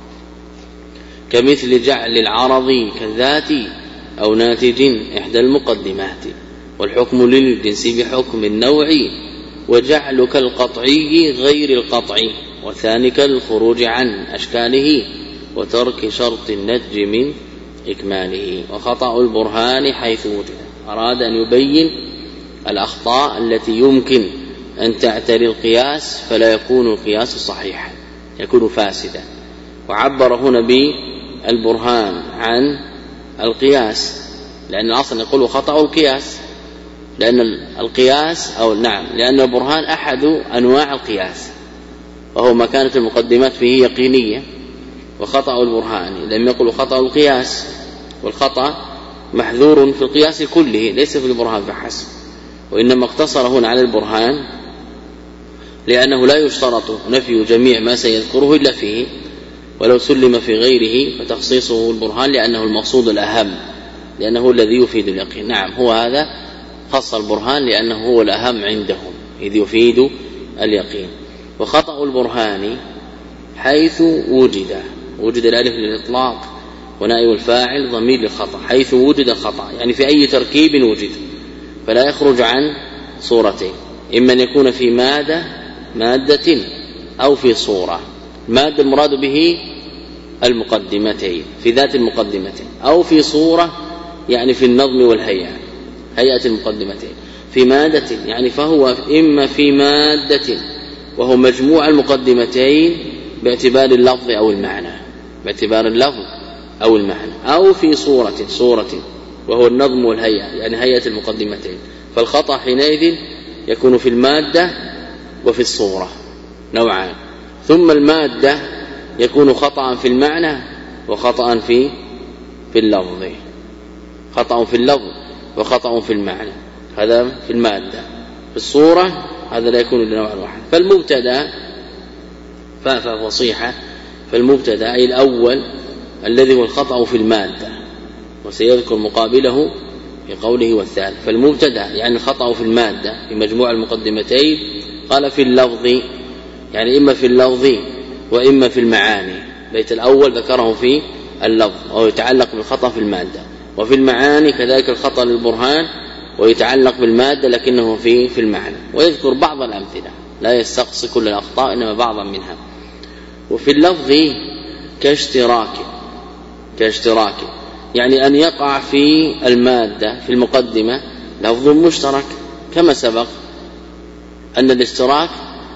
S1: كمثل جعل العرض كالذات أو ناتج إحدى المقدمات، والحكم للجنس بحكم النوع، وجعلك القطعي غير القطعي، وثانك الخروج عن أشكاله، وترك شرط النتج من إكماله. وخطأ البرهان حيث وجد، أراد أن يبين الأخطاء التي يمكن أن تعتري القياس فلا يكون القياس صحيحا، يكون فاسدا. وعبر هنا بالبرهان عن القياس، لأن الأصل يقول خطأ القياس، لأن القياس لأن البرهان أحد أنواع القياس، وهو ما كانت المقدمات فيه يقينية. وخطأ البرهان لم يقل خطأ القياس، والخطأ محذور في القياس كله ليس في البرهان فحسب، وإنما اقتصر هنا على البرهان لأنه لا يشترط نفي جميع ما سيذكره إلا فيه، ولو سلم في غيره فتخصيصه البرهان لأنه المقصود الأهم، لأنه الذي يفيد اليقين. نعم، هو هذا خص البرهان لأنه هو الأهم عندهم إذ يفيد اليقين. وخطأ البرهان حيث وجد الألف للإطلاق ونائب الفاعل ضمير للخطأ، حيث وجد الخطأ يعني في أي تركيب وجد، فلا يخرج عن صورتين، إما أن يكون في مادة أو في صورة. مادة المراد به المقدمتين في ذات المقدمتين، أو في صورة يعني في النظم والهيئة، هيئة المقدمتين. في مادة يعني فهو إما في مادة وهو مجموع المقدمتين باعتبار اللفظ أو المعنى، أو في صورة وهو النظم والهيئة يعني هيئة المقدمتين. فالخطأ حينئذ يكون في المادة وفي الصورة نوعان. ثم المادة يكون خطأ في المعنى وخطأ في اللفظ، خطأ في اللفظ وخطأ في المعنى، هذا في المادة. في الصورة هذا لا يكون إلا نوع واحد. فالمبتدأ فصيحة، فالمبتدأ أي الأول الذي هو الخطأ في المادة، وسيذكر مقابله في قوله والثالث. فالمبتدأ يعني الخطأ في المادة في مجموع المقدمتين. قال في اللفظ يعني إما في اللفظ وإما في المعاني. بيت الأول ذكره في اللفظ وهو يتعلق بالخطأ في المادة، وفي المعاني كذلك الخطأ للبرهان ويتعلق بالمادة لكنه في المعنى. ويذكر بعض الأمثلة، لا يستقصي كل الأخطاء إنما بعضا منها. وفي اللفظ كاشتراك يعني أن يقع في المادة في المقدمة لفظ مشترك، كما سبق أن الاشتراك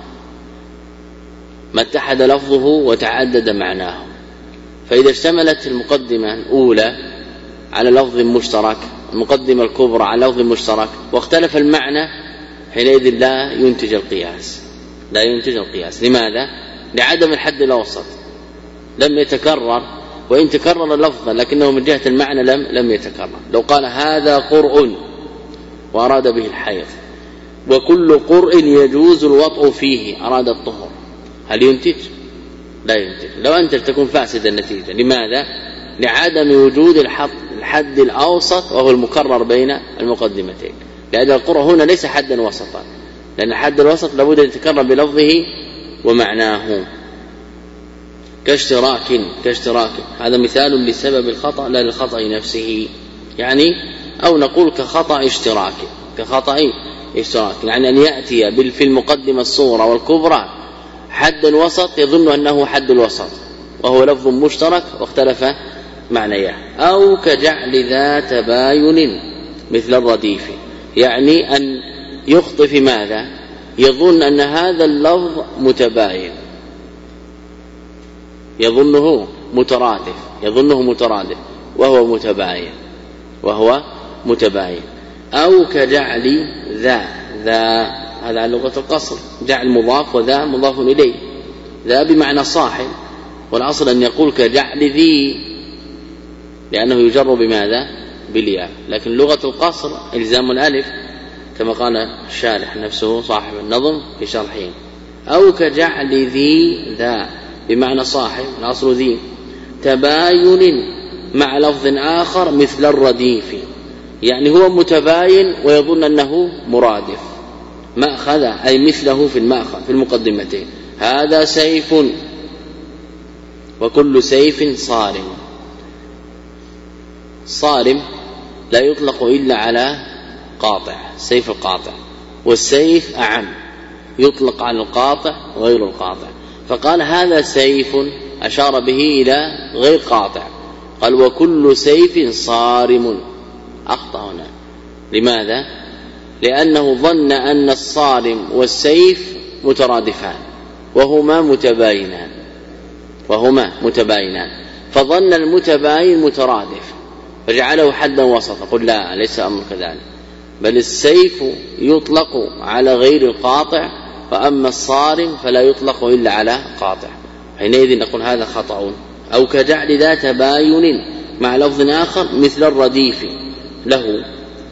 S1: ما اتحد لفظه وتعدد معناه. فإذا اشتملت المقدمة الأولى على لفظ مشترك، المقدمة الكبرى على لفظ مشترك، واختلف المعنى، حينئذ لا ينتج القياس. لماذا؟ لعدم الحد الأوسط، لم يتكرر، وإن تكرر لفظا لكنه من جهة المعنى لم يتكرر. لو قال هذا قرء وأراد به الحيض، وكل قرء يجوز الوطء فيه أراد الطهر، هل ينتج؟ لا ينتج. لو أنتج تكون فاسدة النتيجة. لماذا؟ لعدم وجود الحد الأوسط وهو المكرر بين المقدمتين. لأن القرء هنا ليس حدا وسطا، لأن الحد الوسط لابد أن يتكرر بلفظه ومعناه. كاشتراك هذا مثال لسبب الخطأ لا للخطأ نفسه، يعني أو نقول كخطأ اشتراك يعني أن يأتي في المقدمة الصورة والكبرى حدا وسط يظن أنه حد الوسط وهو لفظ مشترك واختلف معناه. أو كجعل ذا تباين مثل الرديف، يعني أن يخطئ في ماذا؟ يظن أن هذا اللفظ متباين، يظنه مترادف وهو متباين. أو كجعل ذا هذا لغة القصر، جعل مضاف وذا مضاف إليه، ذا بمعنى صاحب والأصل أن يقول كجعل ذي، لأنه يجر بماذا؟ بالياء. لكن لغة القصر إلزام الألف كما قال الشارح نفسه صاحب النظم في شرحه، أو كجعل ذي ذا بمعنى صاحب، الأصل ذي، تباين مع لفظ آخر مثل الرديف، يعني هو متباين ويظن أنه مرادف. مأخذ أي مثله في المأخذ في المقدمتين، هذا سيف وكل سيف صارم. صارم لا يطلق إلا على قاطع، سيف القاطع، والسيف أعم يطلق على القاطع وغير القاطع. فقال هذا سيف أشار به إلى غير قاطع، قال وكل سيف صارم. أخطأ هنا. لماذا؟ لأنه ظن أن الصارم والسيف مترادفان وهما متباينان، فظن المتباين مترادف فجعله حدا وسطا. قل لا، ليس أمر كذلك، بل السيف يطلق على غير القاطع، فأما الصارم فلا يطلق إلا على قاطع. حينئذ نقول هذا خطأ. أو كجعل ذا تباين مع لفظ آخر مثل الرديف له،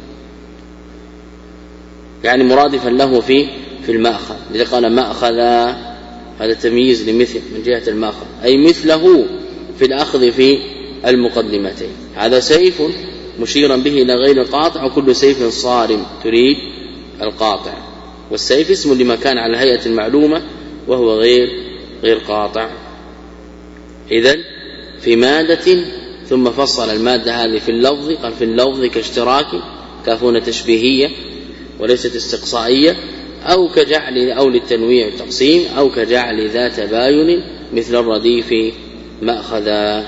S1: يعني مرادفا له في المأخذ. إذا قال مأخذ هذا تمييز لمثل من جهة المأخذ، أي مثله في الأخذ في المقدمتين. هذا سيف مشيرا به إلى غير القاطع، وكل سيف صارم تريد القاطع، والسيف اسم لما كان على الهيئة المعلومة وهو غير قاطع. إذن في مادة، ثم فصل المادة هذه في اللفظ، قال في اللفظ كاشتراك، كافونة تشبيهية وليست استقصائية، أو كجعل أو للتنويع والتقسيم، أو كجعل ذا تباين مثل الرديف مأخذا.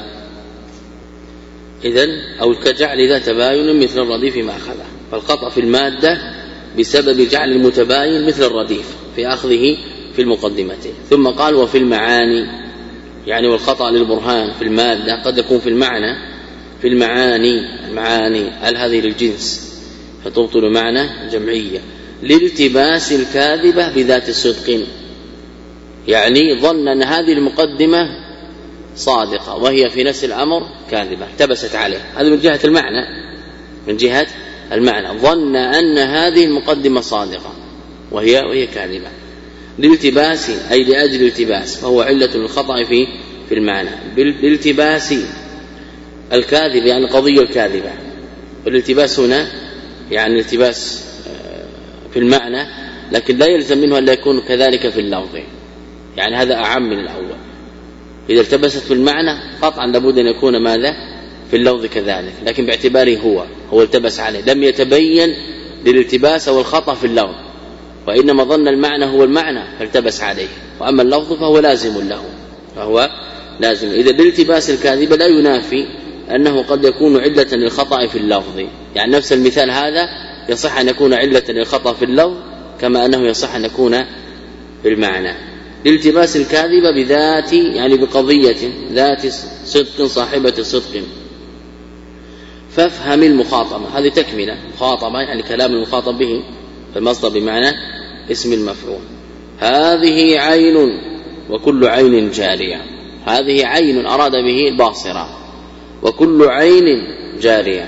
S1: إذن أو كجعل ذا تباين مثل الرديف مأخذا، فالخطأ في المادة بسبب جعل المتباين مثل الرديف في أخذه في المقدمتين. ثم قال وفي المعاني، يعني والخطأ للبرهان في المادة قد يكون في المعنى، في المعاني هذه للجنس فتبطل معنى جمعية، لالتباس الكاذبة بذات صدق، يعني ظن أن هذه المقدمة صادقة وهي في نفس الأمر كاذبة، التبست عليه. هذا من جهة المعنى، من جهة المعنى ظن أن هذه المقدمة صادقة وهي كاذبة، لالتباس أي لأجل الالتباس، فهو علة الخطأ في المعنى. بالالتباس الكاذب يعني القضية الكاذبة، والالتباس هنا يعني التباس في المعنى، لكن لا يلزم منه أن لا يكون كذلك في اللفظ، يعني هذا أعم من الأول. إذا التبست في المعنى قطعا لابد أن يكون ماذا في اللفظ كذلك، لكن باعتباره هو التبس عليه، لم يتبين للالتباس والخطأ في اللفظ، وإنما ظن المعنى هو المعنى فالتبس عليه، وأما اللفظ فهو لازم له، إذا بالالتباس الكاذبة لا ينافي أنه قد يكون علة للخطأ في اللفظ، يعني نفس المثال هذا يصح أن يكون علة للخطأ في اللفظ كما أنه يصح أن يكون في المعنى. الالتباس الكاذبة بذات يعني بقضية ذات صدق صاحبة صدق. فافهم المخاطبة، هذه تكملة، مخاطبة يعني كلام المخاطب به، فالمصدر بمعنى اسم المفعول. هذه عين وكل عين جارية، هذه عين أراد به الباصرة، وكل عين جارية.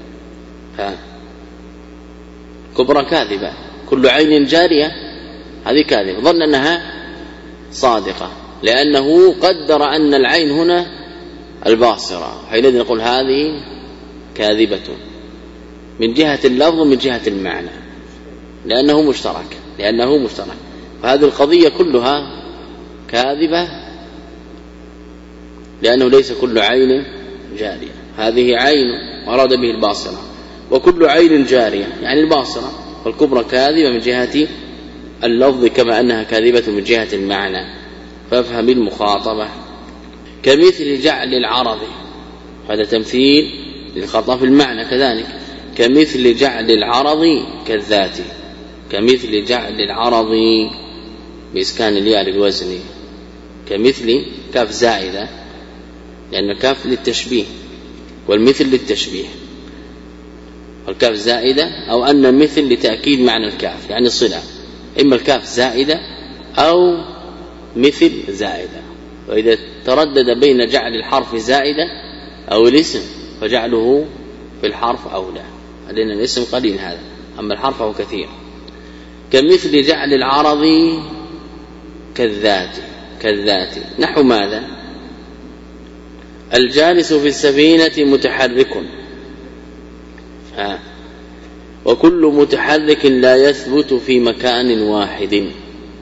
S1: كبرى كاذبة، كل عين جارية هذه كاذبة، ظن أنها صادقة لأنه قدر أن العين هنا الباصرة، حينئذ نقول هذه كاذبة من جهة اللفظ ومن جهة المعنى، لأنه مشترك. فهذه القضية كلها كاذبة لأنه ليس كل عين جارية. هذه عين أراد به الباصرة، وكل عين جارية يعني الباصرة، والكبرى كاذبة من جهة اللفظ كما أنها كاذبة من جهة المعنى. فافهم المخاطبة. كمثل جعل العرض، هذا تمثيل للخطأ في المعنى كذلك. كمثل جعل العرض كالذات، كمثل جعل العرض بإسكان الياء للوزن، كمثل كاف زائدة لأن الكاف للتشبيه والمثل للتشبيه، والكاف زائدة، أو أن المثل لتأكيد معنى الكاف يعني الصلة، إما الكاف زائدة أو مثل زائدة، وإذا تردد بين جعل الحرف زائدا أو الاسم فجعله في الحرف أولى، لأن الاسم قليل هذا، أما الحرف هو كثير. كمثل جعل العرض كالذات نحو ماذا؟ الجالس في السفينة متحرك، وكل متحرك لا يثبت في مكان واحد.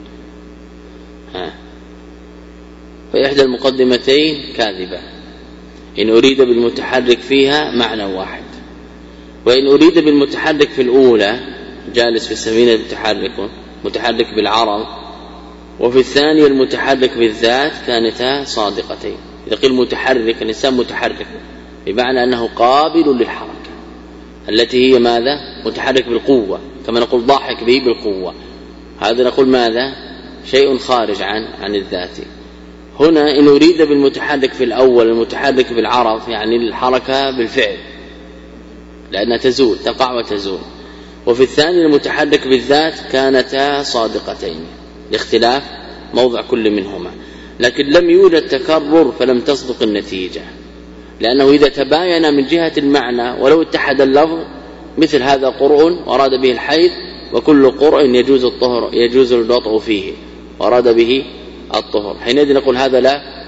S1: فإحدى المقدمتين كاذبة إن أريد بالمتحرك فيها معنى واحد، وإن أريد بالمتحرك في الأولى جالس في السفينة متحرك بالعرض، وفي الثانية المتحرك بالذات كانتا صادقتين. إذا قيل متحرك الإنسان متحرك بمعنى أنه قابل للحركة التي هي ماذا؟ متحرك بالقوة، كما نقول ضاحك به بالقوة، هذا نقول ماذا؟ شيء خارج عن الذات. هنا إن أريد بالمتحرك في الأول المتحرك بالعرض يعني الحركة بالفعل لأنها تزول تقع وتزول، وفي الثاني المتحرك بالذات كانتا صادقتين لاختلاف موضع كل منهما، لكن لم يوجد تكرر فلم تصدق النتيجة، لأنه إذا تباين من جهة المعنى ولو اتحد اللفظ مثل هذا قرء وأراد به الحيض، وكل قرء يجوز الطهر يجوز الوطء فيه وأراد به الطهر، حينئذ نقول هذا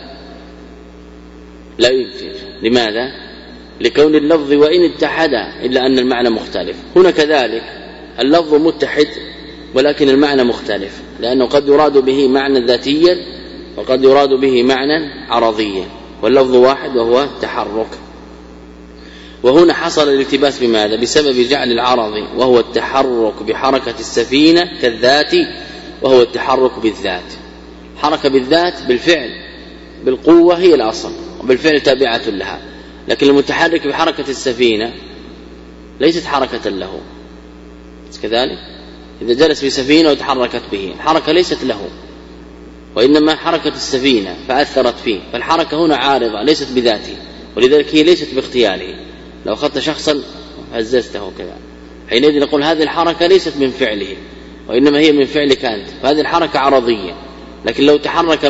S1: لا ينفذ. لماذا؟ لكون اللفظ وإن اتحد إلا أن المعنى مختلف. هنا كذلك اللفظ متحد ولكن المعنى مختلف، لأنه قد يراد به معنى ذاتيا وقد يراد به معنى عرضيا، واللفظ واحد وهو التحرك. وهنا حصل الالتباس بماذا؟ بسبب جعل العرض وهو التحرك بحركة السفينة كالذات وهو التحرك بالذات. حركة بالذات بالفعل بالقوة هي الأصل وبالفعل تابعة لها، لكن المتحرك بحركة السفينة ليست حركة له كذلك. إذا جلس بسفينة وتحركت به الحركة ليست له وإنما حركة السفينة فأثرت فيه، فالحركة هنا عارضة ليست بذاته، ولذلك هي ليست باختياره. لو أخذت شخصا هززته كذا حينئذ نقول هذه الحركة ليست من فعله وإنما هي من فعلك أنت، فهذه الحركة عرضية. لكن لو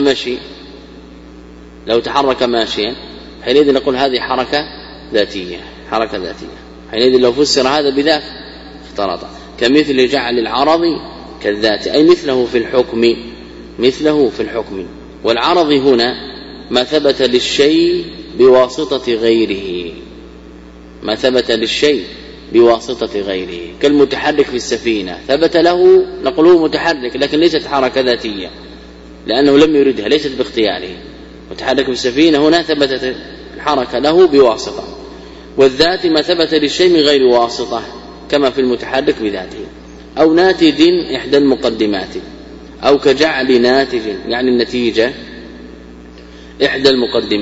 S1: تحرك ماشيا حينئذ نقول هذه حركة ذاتية حينئذ لو فسر هذا بذاك اختلط. كمثل جعل العرض كالذات أي مثله في الحكم. والعرض هنا ما ثبت للشيء بواسطة غيره، كالمتحرك في السفينة ثبت له نقول هو متحرك لكن ليست حركة ذاتية لأنه لم يردها ليست باختياره. متحرك في السفينة هنا ثبتت الحركة له بواسطة، والذات ما ثبت للشيء من غير واسطة كما في المتحرك بذاته. أو ناتج إحدى المقدمات، أو كجعل ناتج يعني النتيجة إحدى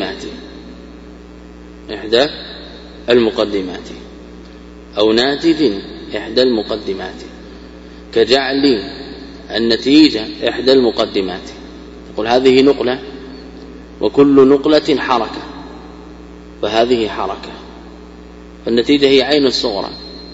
S1: المقدمات أو ناتج إحدى المقدمات، كجعل النتيجة إحدى المقدمات. تقول هذه نقلة وكل نقلة حركة، فهذه حركة، فالنتيجة هي عين الصغرى،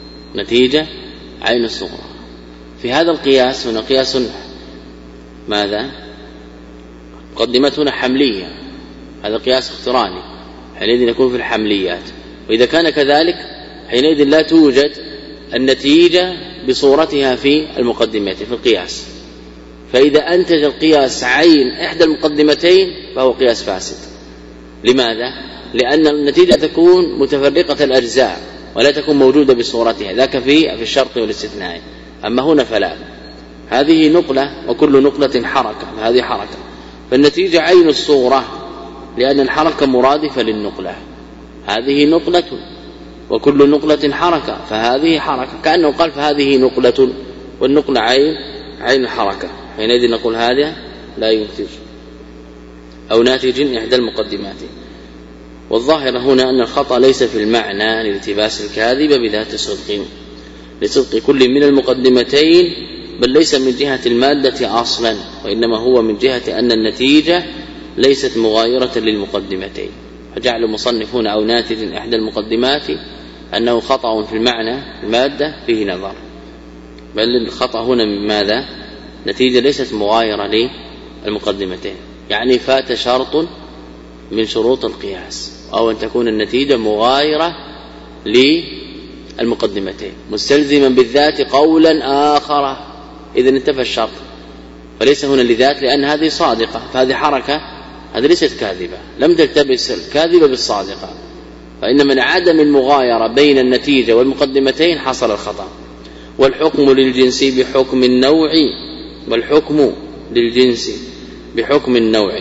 S1: في هذا القياس هنا قياس ماذا؟ مقدمات هنا حملية، هذا قياس اقتراني حينئذ يكون في الحمليات. وإذا كان كذلك حينئذ لا توجد النتيجة بصورتها في المقدمات في القياس، فإذا أنتج القياس عين إحدى المقدمتين فهو قياس فاسد. لماذا؟ لأن النتيجة تكون متفرقة الأجزاء ولا تكون موجودة بصورتها، ذاك في الشرط والاستثناء، أما هنا فلا. هذه نقلة وكل نقلة حركة، هذه حركة، فالنتيجة عين الصورة لأن الحركة مرادفة للنقلة. هذه نقلة وكل نقلة حركة، فهذه حركة، كأنه قال فهذه نقلة والنقلة عين الحركة، حينئذ نقول هذا لا ينتج. أو ناتج إحدى المقدمات. والظاهر هنا أن الخطأ ليس في المعنى لالتباس الكاذب بذات لصدق كل من المقدمتين، بل ليس من جهة المادة أصلا، وإنما هو من جهة أن النتيجة ليست مغايرة للمقدمتين. فجعل المصنف هنا أو ناتج إحدى المقدمات أنه خطأ في المعنى المادة فيه نظر، بل الخطأ هنا من ماذا؟ نتيجة ليست مغايرة للمقدمتين، يعني فات شرط من شروط القياس، أو أن تكون النتيجة مغايرة للمقدمتين مستلزما بالذات قولا آخر، إذا انتفى الشرط. فليس هنا لذات لأن هذه صادقة، فهذه حركة، هذه ليست كاذبة، لم تلتبس الكاذبة بالصادقة، فإن من عدم المغايرة بين النتيجة والمقدمتين حصل الخطأ. والحكم للجنس بحكم النوع، والحكم للجنس بحكم النوع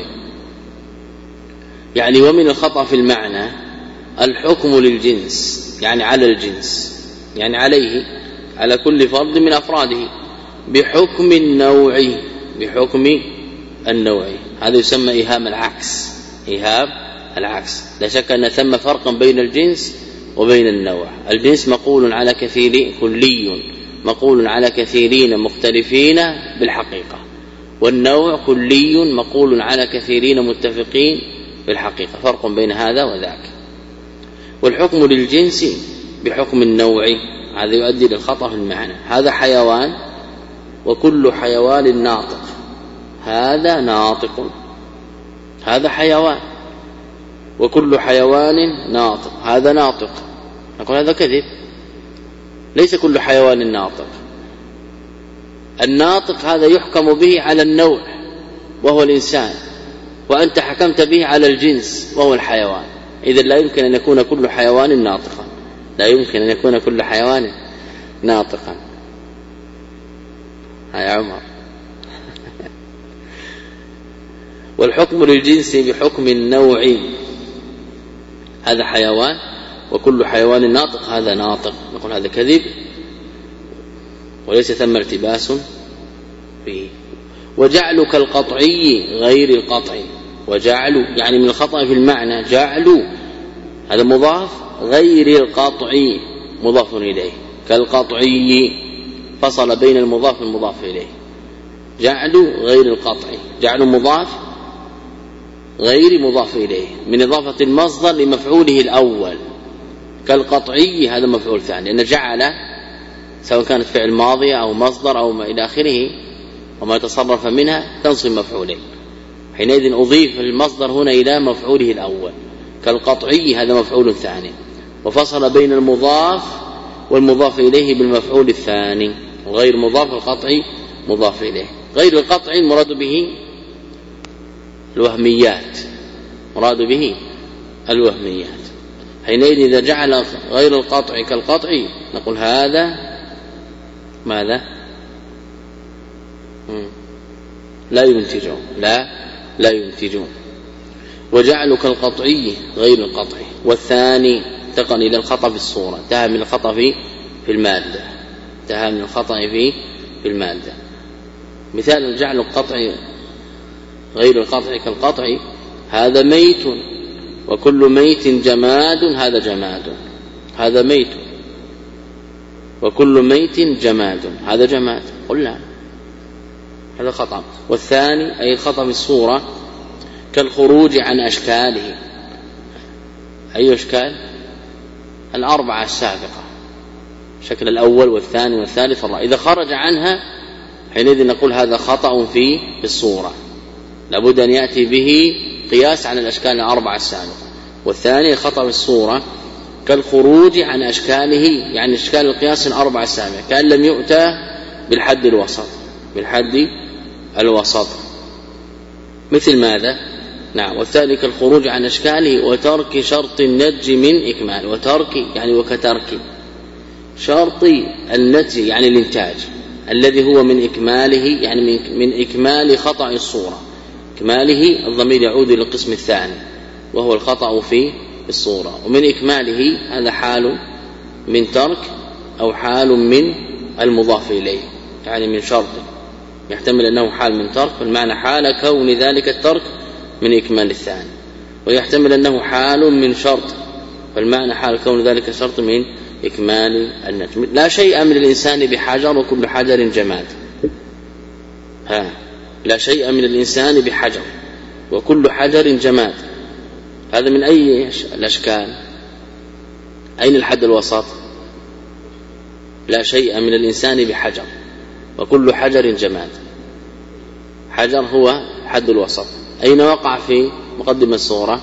S1: يعني ومن الخطأ في المعنى الحكم للجنس، يعني على الجنس، يعني عليه، على كل فرد من أفراده، بحكم النوع، بحكم النوع. هذا يسمى إيهام العكس، إيهام العكس. لا شك أن ثم فرقا بين الجنس وبين النوع. الجنس مقول على كثير، كلي مقول على كثيرين مختلفين بالحقيقة، والنوع كلي مقول على كثيرين متفقين بالحقيقة، فرق بين هذا وذاك. والحكم للجنس بحكم النوع هذا يؤدي للخطأ في المعنى. هذا حيوان وكل حيوان ناطق، هذا ناطق، هذا حيوان وكل حيوان ناطق، هذا ناطق، نقول هذا كذب، ليس كل حيوان ناطق. الناطق هذا يحكم به على النوع وهو الإنسان، وأنت حكمت به على الجنس وهو الحيوان. إذن لا يمكن أن يكون كل حيوان ناطقا، لا يمكن أن يكون كل حيوان ناطقا. يا عمر. والحكم للجنس بحكم النوع، هذا حيوان وكل حيوان ناطق، هذا ناطق، نقول هذا كذب وليس ثم التباس فيه. وجعلك القطعي غير القطعي، وجعل يعني من الخطأ في المعنى، جعل هذا مضاف، غير القطعي مضاف إليه، كالقطعي فصل بين المضاف والمضاف إليه. جعل غير القطعي، جعل مضاف غير مضاف إليه من إضافة المصدر لمفعوله الأول، كالقطعي هذا مفعول ثاني، لأن جعل سواء كانت فعل ماضي أو مصدر أو ما إلى آخره وما تصرف منها تنصب مفعولين، حينئذ أضيف المصدر هنا إلى مفعوله الأول. كالقطعي هذا مفعول ثاني، وفصل بين المضاف والمضاف إليه بالمفعول الثاني، وغير مضاف القطعي مضاف إليه. غير القطعي المراد به الوهميات، مراد به الوهميات. حينئذ إذا جعل غير القطعي كالقطعي نقول هذا ماذا؟ لا ينتجون، لا ينتجون. وجعلك القطعي غير القطعي. والثاني انتقل إلى الخطأ في الصورة، انتهى من الخطأ في المادة، انتهى من الخطأ في المادة. مثال جعل القطعي غير القطعي كالقطعي، هذا ميت وكل ميت جماد، هذا جماد، هذا ميت وكل ميت جماد، هذا جماد، قل لا، هذا خطأ. والثاني أي خطأ في الصورة، كالخروج عن أشكاله. أي أشكال؟ الأربعة السابقة، الشكل الأول والثاني والثالث والرابع، إذا خرج عنها حينئذ نقول هذا خطأ في الصورة، لابد أن يأتي به قياس على الأشكال الأربعة السابقة. والثاني خطأ في الصورة كالخروج عن أشكاله، يعني أشكال القياس الأربعة السابقة، كأن لم يؤتى بالحد الوسط، بالحد الوسط. مثل ماذا؟ نعم. والثاني كالخروج عن أشكاله وترك شرط النج من إكمال، وترك يعني وكترك شرط النج يعني الإنتاج الذي هو من إكماله، يعني من إكمال خطأ الصورة. إكماله الضمير يعود إلى القسم الثاني وهو الخطأ في الصورة، ومن إكماله هذا حال من ترك أو حال من المضاف إليه، يعني من شرط يحتمل أنه حال من ترك، والمعنى حال كون ذلك الترك من إكمال الثاني، ويحتمل أنه حال من شرط، والمعنى حال كون ذلك شرط من إكمال النجم. لا شيء من الإنسان بحجر وكل حجر جماد، لا شيء من الإنسان بحجر وكل حجر جماد، هذا من أي الأشكال؟ أين الحد الوسط؟ لا شيء من الإنسان بحجر وكل حجر جماد، حجر هو حد الوسط، أين وقع في مقدمة الصورة؟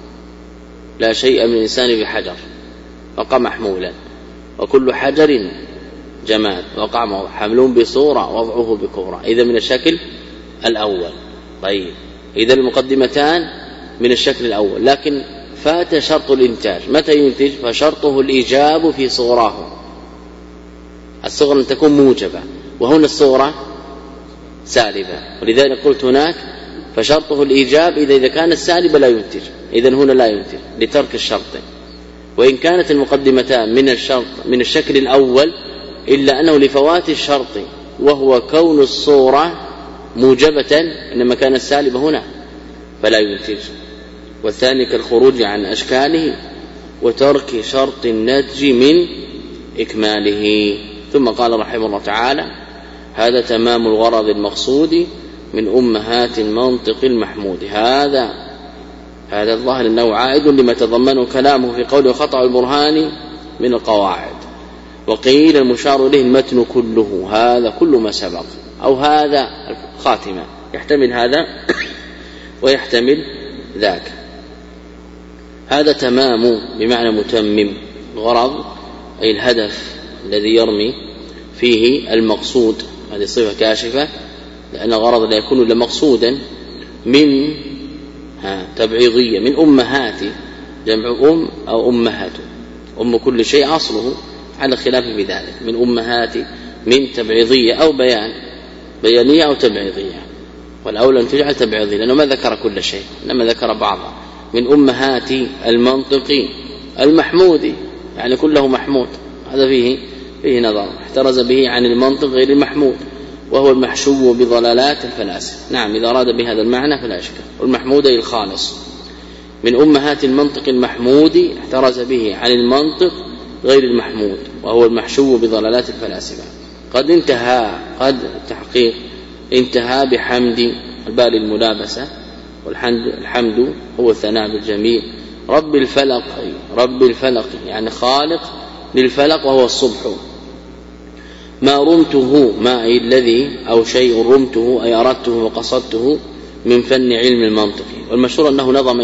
S1: لا شيء من الإنسان بحجر، وقع محمولا، وكل حجر جماد، وقع موضع، حملون بصورة وضعه بكورة، إذا من الشكل الأول. طيب إذا المقدمتان من الشكل الأول، لكن فات شرط الإنتاج. متى ينتج؟ فشرطه الإيجاب في صوراه، الصغرى أن تكون موجبة، وهنا الصورة سالبة، ولذلك قلت هناك فشرطه الإيجاب إذا كانت سالبة لا ينتج، إذن هنا لا ينتج لترك الشرط. وإن كانت المقدمتان من الشكل الأول إلا أنه لفوات الشرط وهو كون الصورة موجبة، إنما كانت سالبة هنا فلا ينتج. والثاني كالخروج عن أشكاله وترك شرط النتج من إكماله. ثم قال رحمه الله تعالى: هذا تمام الغرض المقصود من أمهات المنطق المحمود. هذا الظاهر أنه عائد لما تضمنه كلامه في قوله خطأ البرهان من القواعد. وقيل المشار إليه المتن كله، هذا كل ما سبق، أو هذا خاتمة، يحتمل هذا ويحتمل ذاك. هذا تمام بمعنى متمم، الغرض أي الهدف الذي يرمي فيه المقصود، هذه صفة كاشفة، لأن الغرض لا يكون إلا مقصودا من تبعيضية، من أمهات، جمع أم أو أمهات، أم كل شيء أصله على خلاف بذلك، من أمهات، من تبعيضية أو بيانية أو تبعيضية، والأولى أن تجعل تبعيضية لأنه ما ذكر كل شيء إنما ذكر بعضها. من أمهات المنطق المحمود، يعني كله محمود، هذا فيه نظر، احترز به عن المنطق غير المحمود وهو المحشو بضلالات الفلاسفة. نعم إذا أراد بهذا المعنى فلا إشكال. والمحمود أي الخالص. من أمهات المنطق المحمود احترز به عن المنطق غير المحمود وهو المحشو بضلالات الفلاسفة. قد التحقيق انتهى بحمد الباء الملابسة، والحمد هو الثناء بالجميل. رب الفلق يعني خالق للفلق وهو الصبح. ما رمته ما أي الذي أو شيء رمته أي أردته وقصدته من فن علم المنطق. والمشهور أنه نظم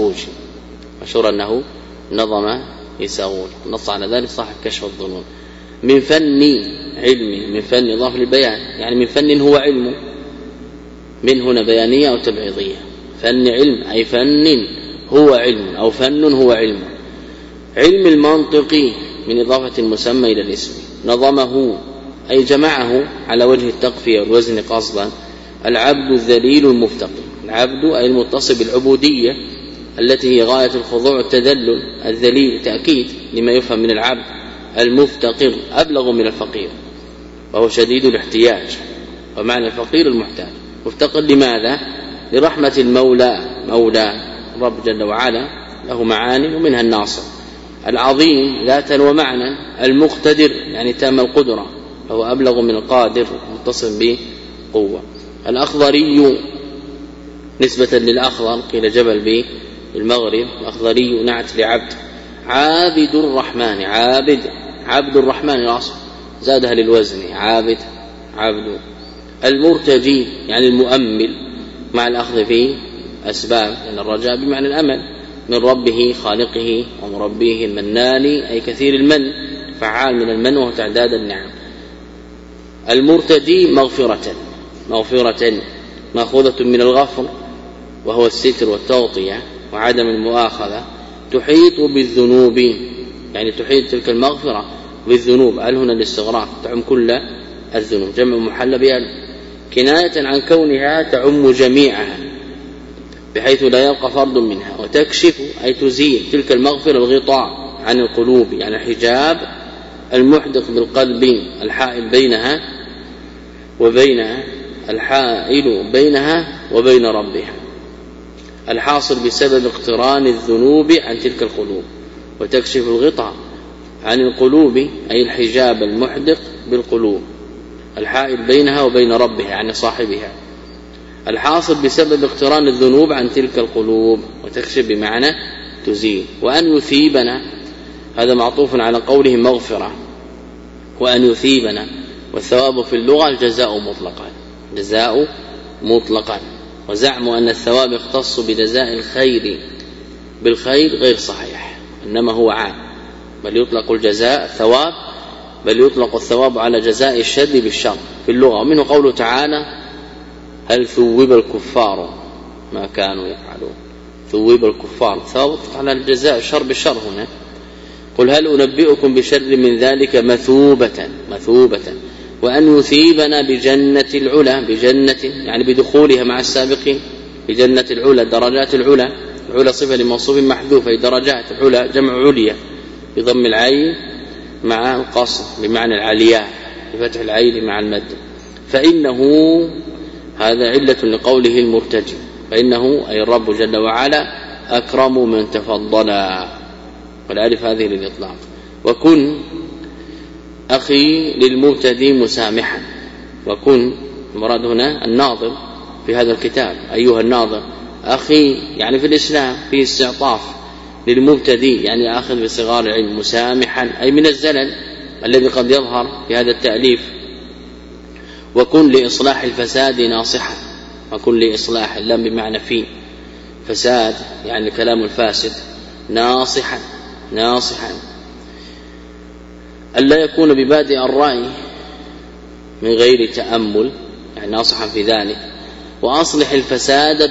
S1: يساغوج، نص على ذلك صاحب كشف الظنون. من فن علم، من فن إضافة للبيان، يعني من فن هو علم، من هنا بيانية أو تبعيضية. فن علم أي فن هو علم أو فن هو علم. علم المنطق من إضافة المسمى إلى الاسم. نظمه أي جمعه على وجه التقفية والوزن قصدا. العبد الذليل المفتقر، العبد أي المتصف بالعبودية التي هي غاية الخضوع والتذلل. الذليل تأكيد لما يفهم من العبد. المفتقر أبلغ من الفقير وهو شديد الاحتياج، ومعنى الفقير المحتاج. مفتقر لماذا؟ لرحمة مولى رب جل وعلا، له معاني ومنها الناصر. العظيم ذاتا ومعنى. المقتدر يعني تام القدرة، فهو أبلغ من القادر، متصف بقوة. الأخضري نسبة للأخضر، قيل جبل بالمغرب، الأخضري نعت لعبد. عابد الرحمن، عبد الرحمن الأصل، زادها للوزن، عبد. المرتجي يعني المؤمل، مع الأخذ في أسباب، لأن الرجاء بمعنى الأمل، من ربه خالقه ومربيه المنان أي كثير المن، فعال من المن وهو تعداد النعم. المرتجي مغفرة مأخوذة من الغفر وهو الستر والتغطية وعدم المؤاخذة. تحيط بالذنوب يعني تحيط تلك المغفرة بالذنوب، هنا الاستغراق تعم كل الذنوب، جمع محل بها، كناية عن كونها تعم جميعها بحيث لا يبقى فرد منها. وتكشف أي تزيل تلك المغفرة الغطاء عن القلوب، يعني حجاب المحدق بالقلب، الحائل بينها وبين ربها، الحاصل بسبب اقتران الذنوب عن تلك القلوب. وتكشف الغطاء عن القلوب أي الحجاب المحدق بالقلوب، الحائل بينها وبين ربها يعني صاحبها، الحاصل بسبب اقتران الذنوب عن تلك القلوب. وتكشف بمعنى تزيل. وأن يثيبنا هذا معطوف على قوله مغفرة، وأن يثيبنا، والثواب في اللغة الجزاء مطلقا، وزعم أن الثواب يختص بجزاء الخير بالخير غير صحيح، إنما هو عام، بل يطلق الجزاء ثواب، بل يطلق الثواب على جزاء الشر بالشر في اللغة. ومنه قوله تعالى: هل ثوب الكفار ما كانوا يفعلون. ثوب الكفار ثواب على الجزاء الشر بالشر هنا. قل هل أنبئكم بشر من ذلك مثوبة وأن يثيبنا بجنة العلا، بجنة يعني بدخولها مع السابقين، بجنة العلا درجات العلا، العلا صفة لموصوف محذوفة، درجات العلا جمع عليا بضم العين مع القصر بمعنى العلياء بفتح العين مع المد. فإنه هذا علة لقوله المرتجي، فإنه أي الرب جل وعلا أكرم من تفضلا، والألف هذه للإطلاق. وكن أخي للمبتدي مسامحا، وكن المراد هنا الناظر في هذا الكتاب، أيها الناظر أخي يعني في الإسلام في استعطاف للمبتدي يعني آخذ بصغار العلم، مسامحا أي من الزلل الذي قد يظهر في هذا التأليف. وكن لإصلاح الفساد ناصحا، وكن لإصلاح اللام بمعنى في فساد يعني الكلام الفاسد، ناصحا ألا يكون ببادئ الرأي من غير تأمل، يعني ناصحا في ذلك. وأصلح الفساد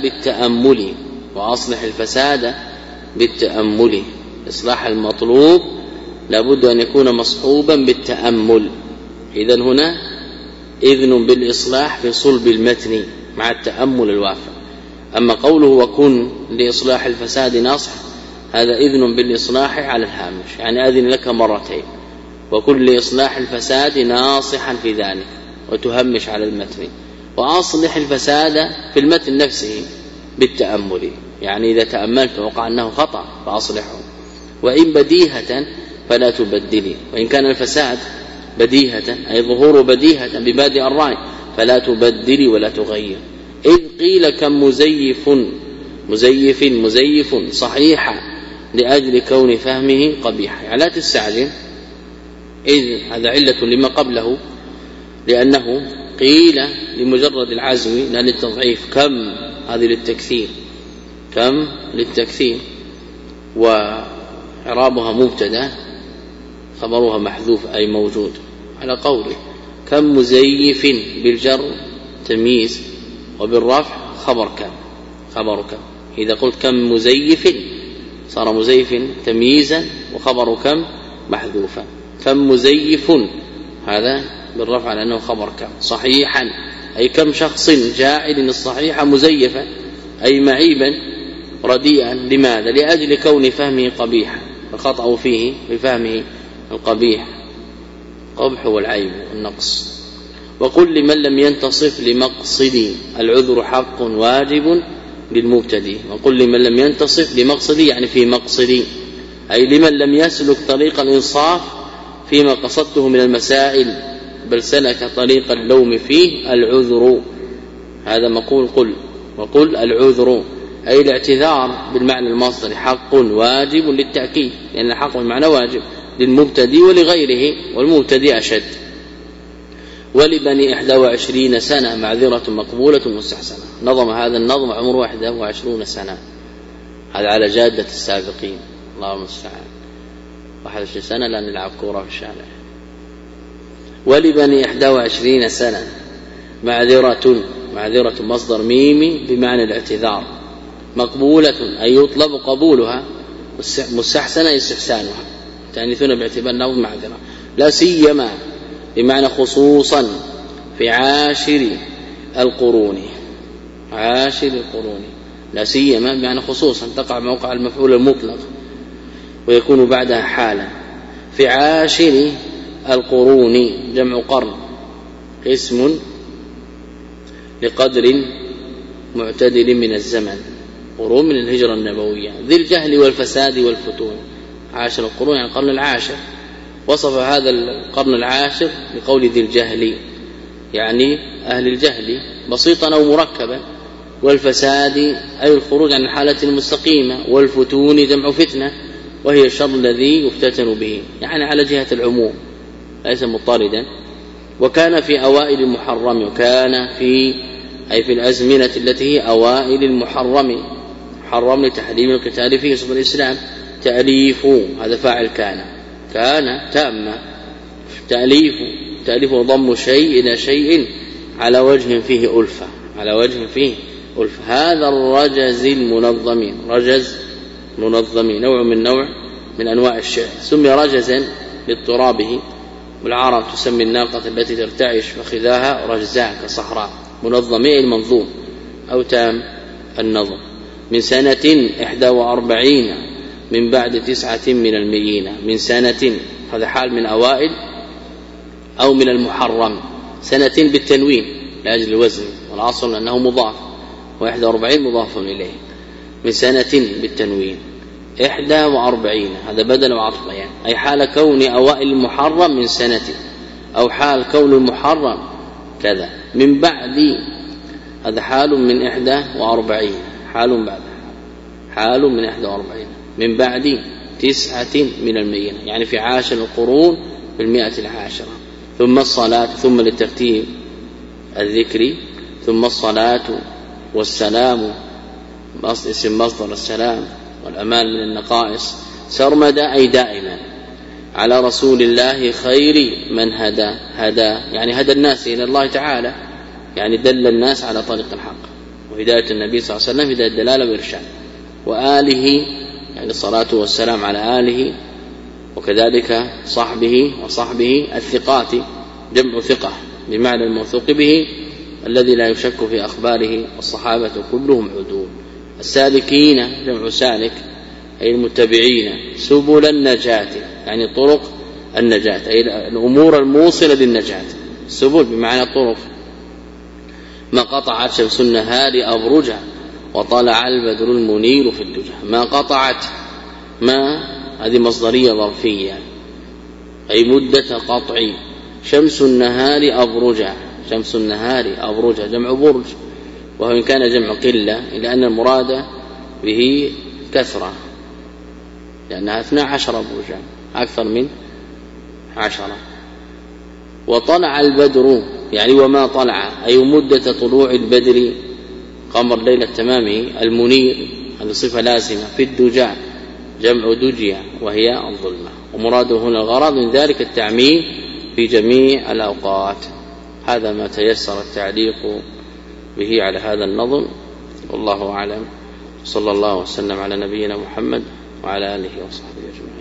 S1: بالتأمل، إصلاح المطلوب لابد أن يكون مصحوبا بالتأمل. إذن هنا إذن بالإصلاح في صلب المتن مع التأمل الوافع. أما قوله وكن لإصلاح الفساد ناصح، هذا إذن بالإصلاح على الهامش، يعني أذن لك مرتين، وكن لإصلاح الفساد ناصحا في ذلك، وتهمش على المتن. وأصلح الفساد في المتن نفسه بالتأمل، يعني إذا تأملت وقع أنه خطأ فأصلحه. وإن بديهة فلا تبدلي، وإن كان الفساد بديهة أي ظهور بديهة ببادئ الرأي فلا تبدلي ولا تغير. إذ قيل كم مزيف صحيحا لأجل كون فهمه قبيحا، يعني لا تستعجل. إذ هذا علة لما قبله، لأنه قيل لمجرد العزو لا للتضعيف، كم هذه للتكثير، وإعرابها مبتدا خبرها محذوف أي موجود على قوله كم مزيف بالجر تمييز، وبالرفع خبر كم. إذا قلت كم مزيف صار مزيف تمييزا وخبر كم محذوفا. كم مزيف هذا بالرفع لأنه خبر كم. صحيحا أي كم شخص جاعل الصحيح مزيفا أي معيبا رديئا. لماذا؟ لأجل كون فهمه قبيحا، فخطأوا فيه بفهمه القبيح، قبح والعيب والنقص. وقل لمن لم ينتصف لمقصدي العذر حق واجب للمبتدي. وقل لمن لم ينتصف لمقصدي يعني في مقصدي، أي لمن لم يسلك طريق الإنصاف فيما قصدته من المسائل، بل سلك طريق اللوم فيه العذر. هذا مقول قل، وقل العذر أي الاعتذار بالمعنى المصدري حق واجب للتأكيد، لأن الحق بالمعنى واجب للمبتدي ولغيره، والمبتدي أشد. ولبني 21 سنة معذرة مقبولة مستحسنة. نظم هذا النظم عمره 21 سنة، هذا على جادة السابقين، الله المستعان. 21 سنة لا نلعب كورة في الشارع. ولبني 21 سنة معذرة مصدر ميمي بمعنى الاعتذار، مقبولة أي يطلب قبولها، مستحسنة استحسانها، تأنيثون باعتبار لفظ معذرة. لا سيما بمعنى خصوصا في عاشر القرون، لا سيما بمعنى خصوصا تقع موقع المفعول المطلق ويكون بعدها حالا. في عاشر القرون جمع قرن، اسم لقدر معتدل من الزمن، قرون من الهجرة النبوية. ذي الجهل والفساد والفتون، عاشر القرون يعني القرن العاشر. وصف هذا القرن العاشر بقول ذي الجهل، يعني أهل الجهل بسيطا أو مركبا. والفساد أي الخروج عن الحالة المستقيمة. والفتون جمع فتنة وهي الشر الذي يفتتن به، يعني على جهة العموم ليس مضطردا. وكان في أوائل المحرم، وكان في أي في الأزمنة التي هي أوائل المحرم، محرم لتحريم القتال فيه صدر الإسلام. تأليف هذا فاعل كان تامة، تأليف ضم شيء إلى شيء على وجه فيه ألفة، على وجه فيه ألفة. هذا الرجز المنظمين، رجز منظمين نوع من أنواع الشعر، سمي رجزا لاضطرابه، والعرب تسمي الناقة التي ترتعش فخذاها رجزاء كصحراء. منظمي المنظوم أو تام النظم. من سنة 41 من بعد 9 من المئين. من سنة هذا حال من أوائل أو من المحرم. سنة بالتنوين لأجل الوزن، والأصل أنه مضاف، و41 مضاف إليه. من سنة بالتنوين 41 هذا بدل وعطف بيان، أي حال كون أوائل المحرم من سنة، أو حال كون المحرم كذا. من بعد هذا حال من 41، حال بعد حال من 41 من بعد 9 من المئين، يعني في 10 القرون بالمئة العاشرة. ثم الصلاة، ثم للترتيب الذكري، ثم الصلاة والسلام، اسم مصدر السلام والأمان من النقائص. سرمدا أي دائما على رسول الله خير من هدى يعني هدى الناس إلى الله تعالى، يعني دل الناس على طريق الحق. وهداية النبي صلى الله عليه وسلم هداية الدلالة وإرشاد. وآله يعني الصلاة والسلام على آله، وكذلك صحبه الثقات، جمع ثقة بمعنى الموثوق به الذي لا يشك في أخباره، والصحابة كلهم عدول. السالكين جمع سالك أي المتبعين. سبل النجاة يعني طرق النجاة، أي الأمور الموصلة للنجاة. السبل بمعنى طرق. ما قطعت شمس النهار أبرجا وطلع البدر المنير في الدجى. ما قطعت، ما هذه مصدرية ظرفية أي مدة قطع. شمس النهار أبرجا، شمس النهار أبرجا جمع برج، وهو إن كان جمع قلة إلا أن المراد به كثرة، لأنها 12 برجا أكثر من 10. وطلع البدر يعني وما طلع، أي مدة طلوع البدر قمر ليلة تمامه المنير، هذه صفة لازمة. في الدجى جمع دجية وهي الظلمة. ومراده هنا الغرض من ذلك التعميم في جميع الأوقات. هذا ما تيسر التعليق به على هذا النظم، والله أعلم. صلى الله وسلم على نبينا محمد وعلى آله وصحبه أجمعين.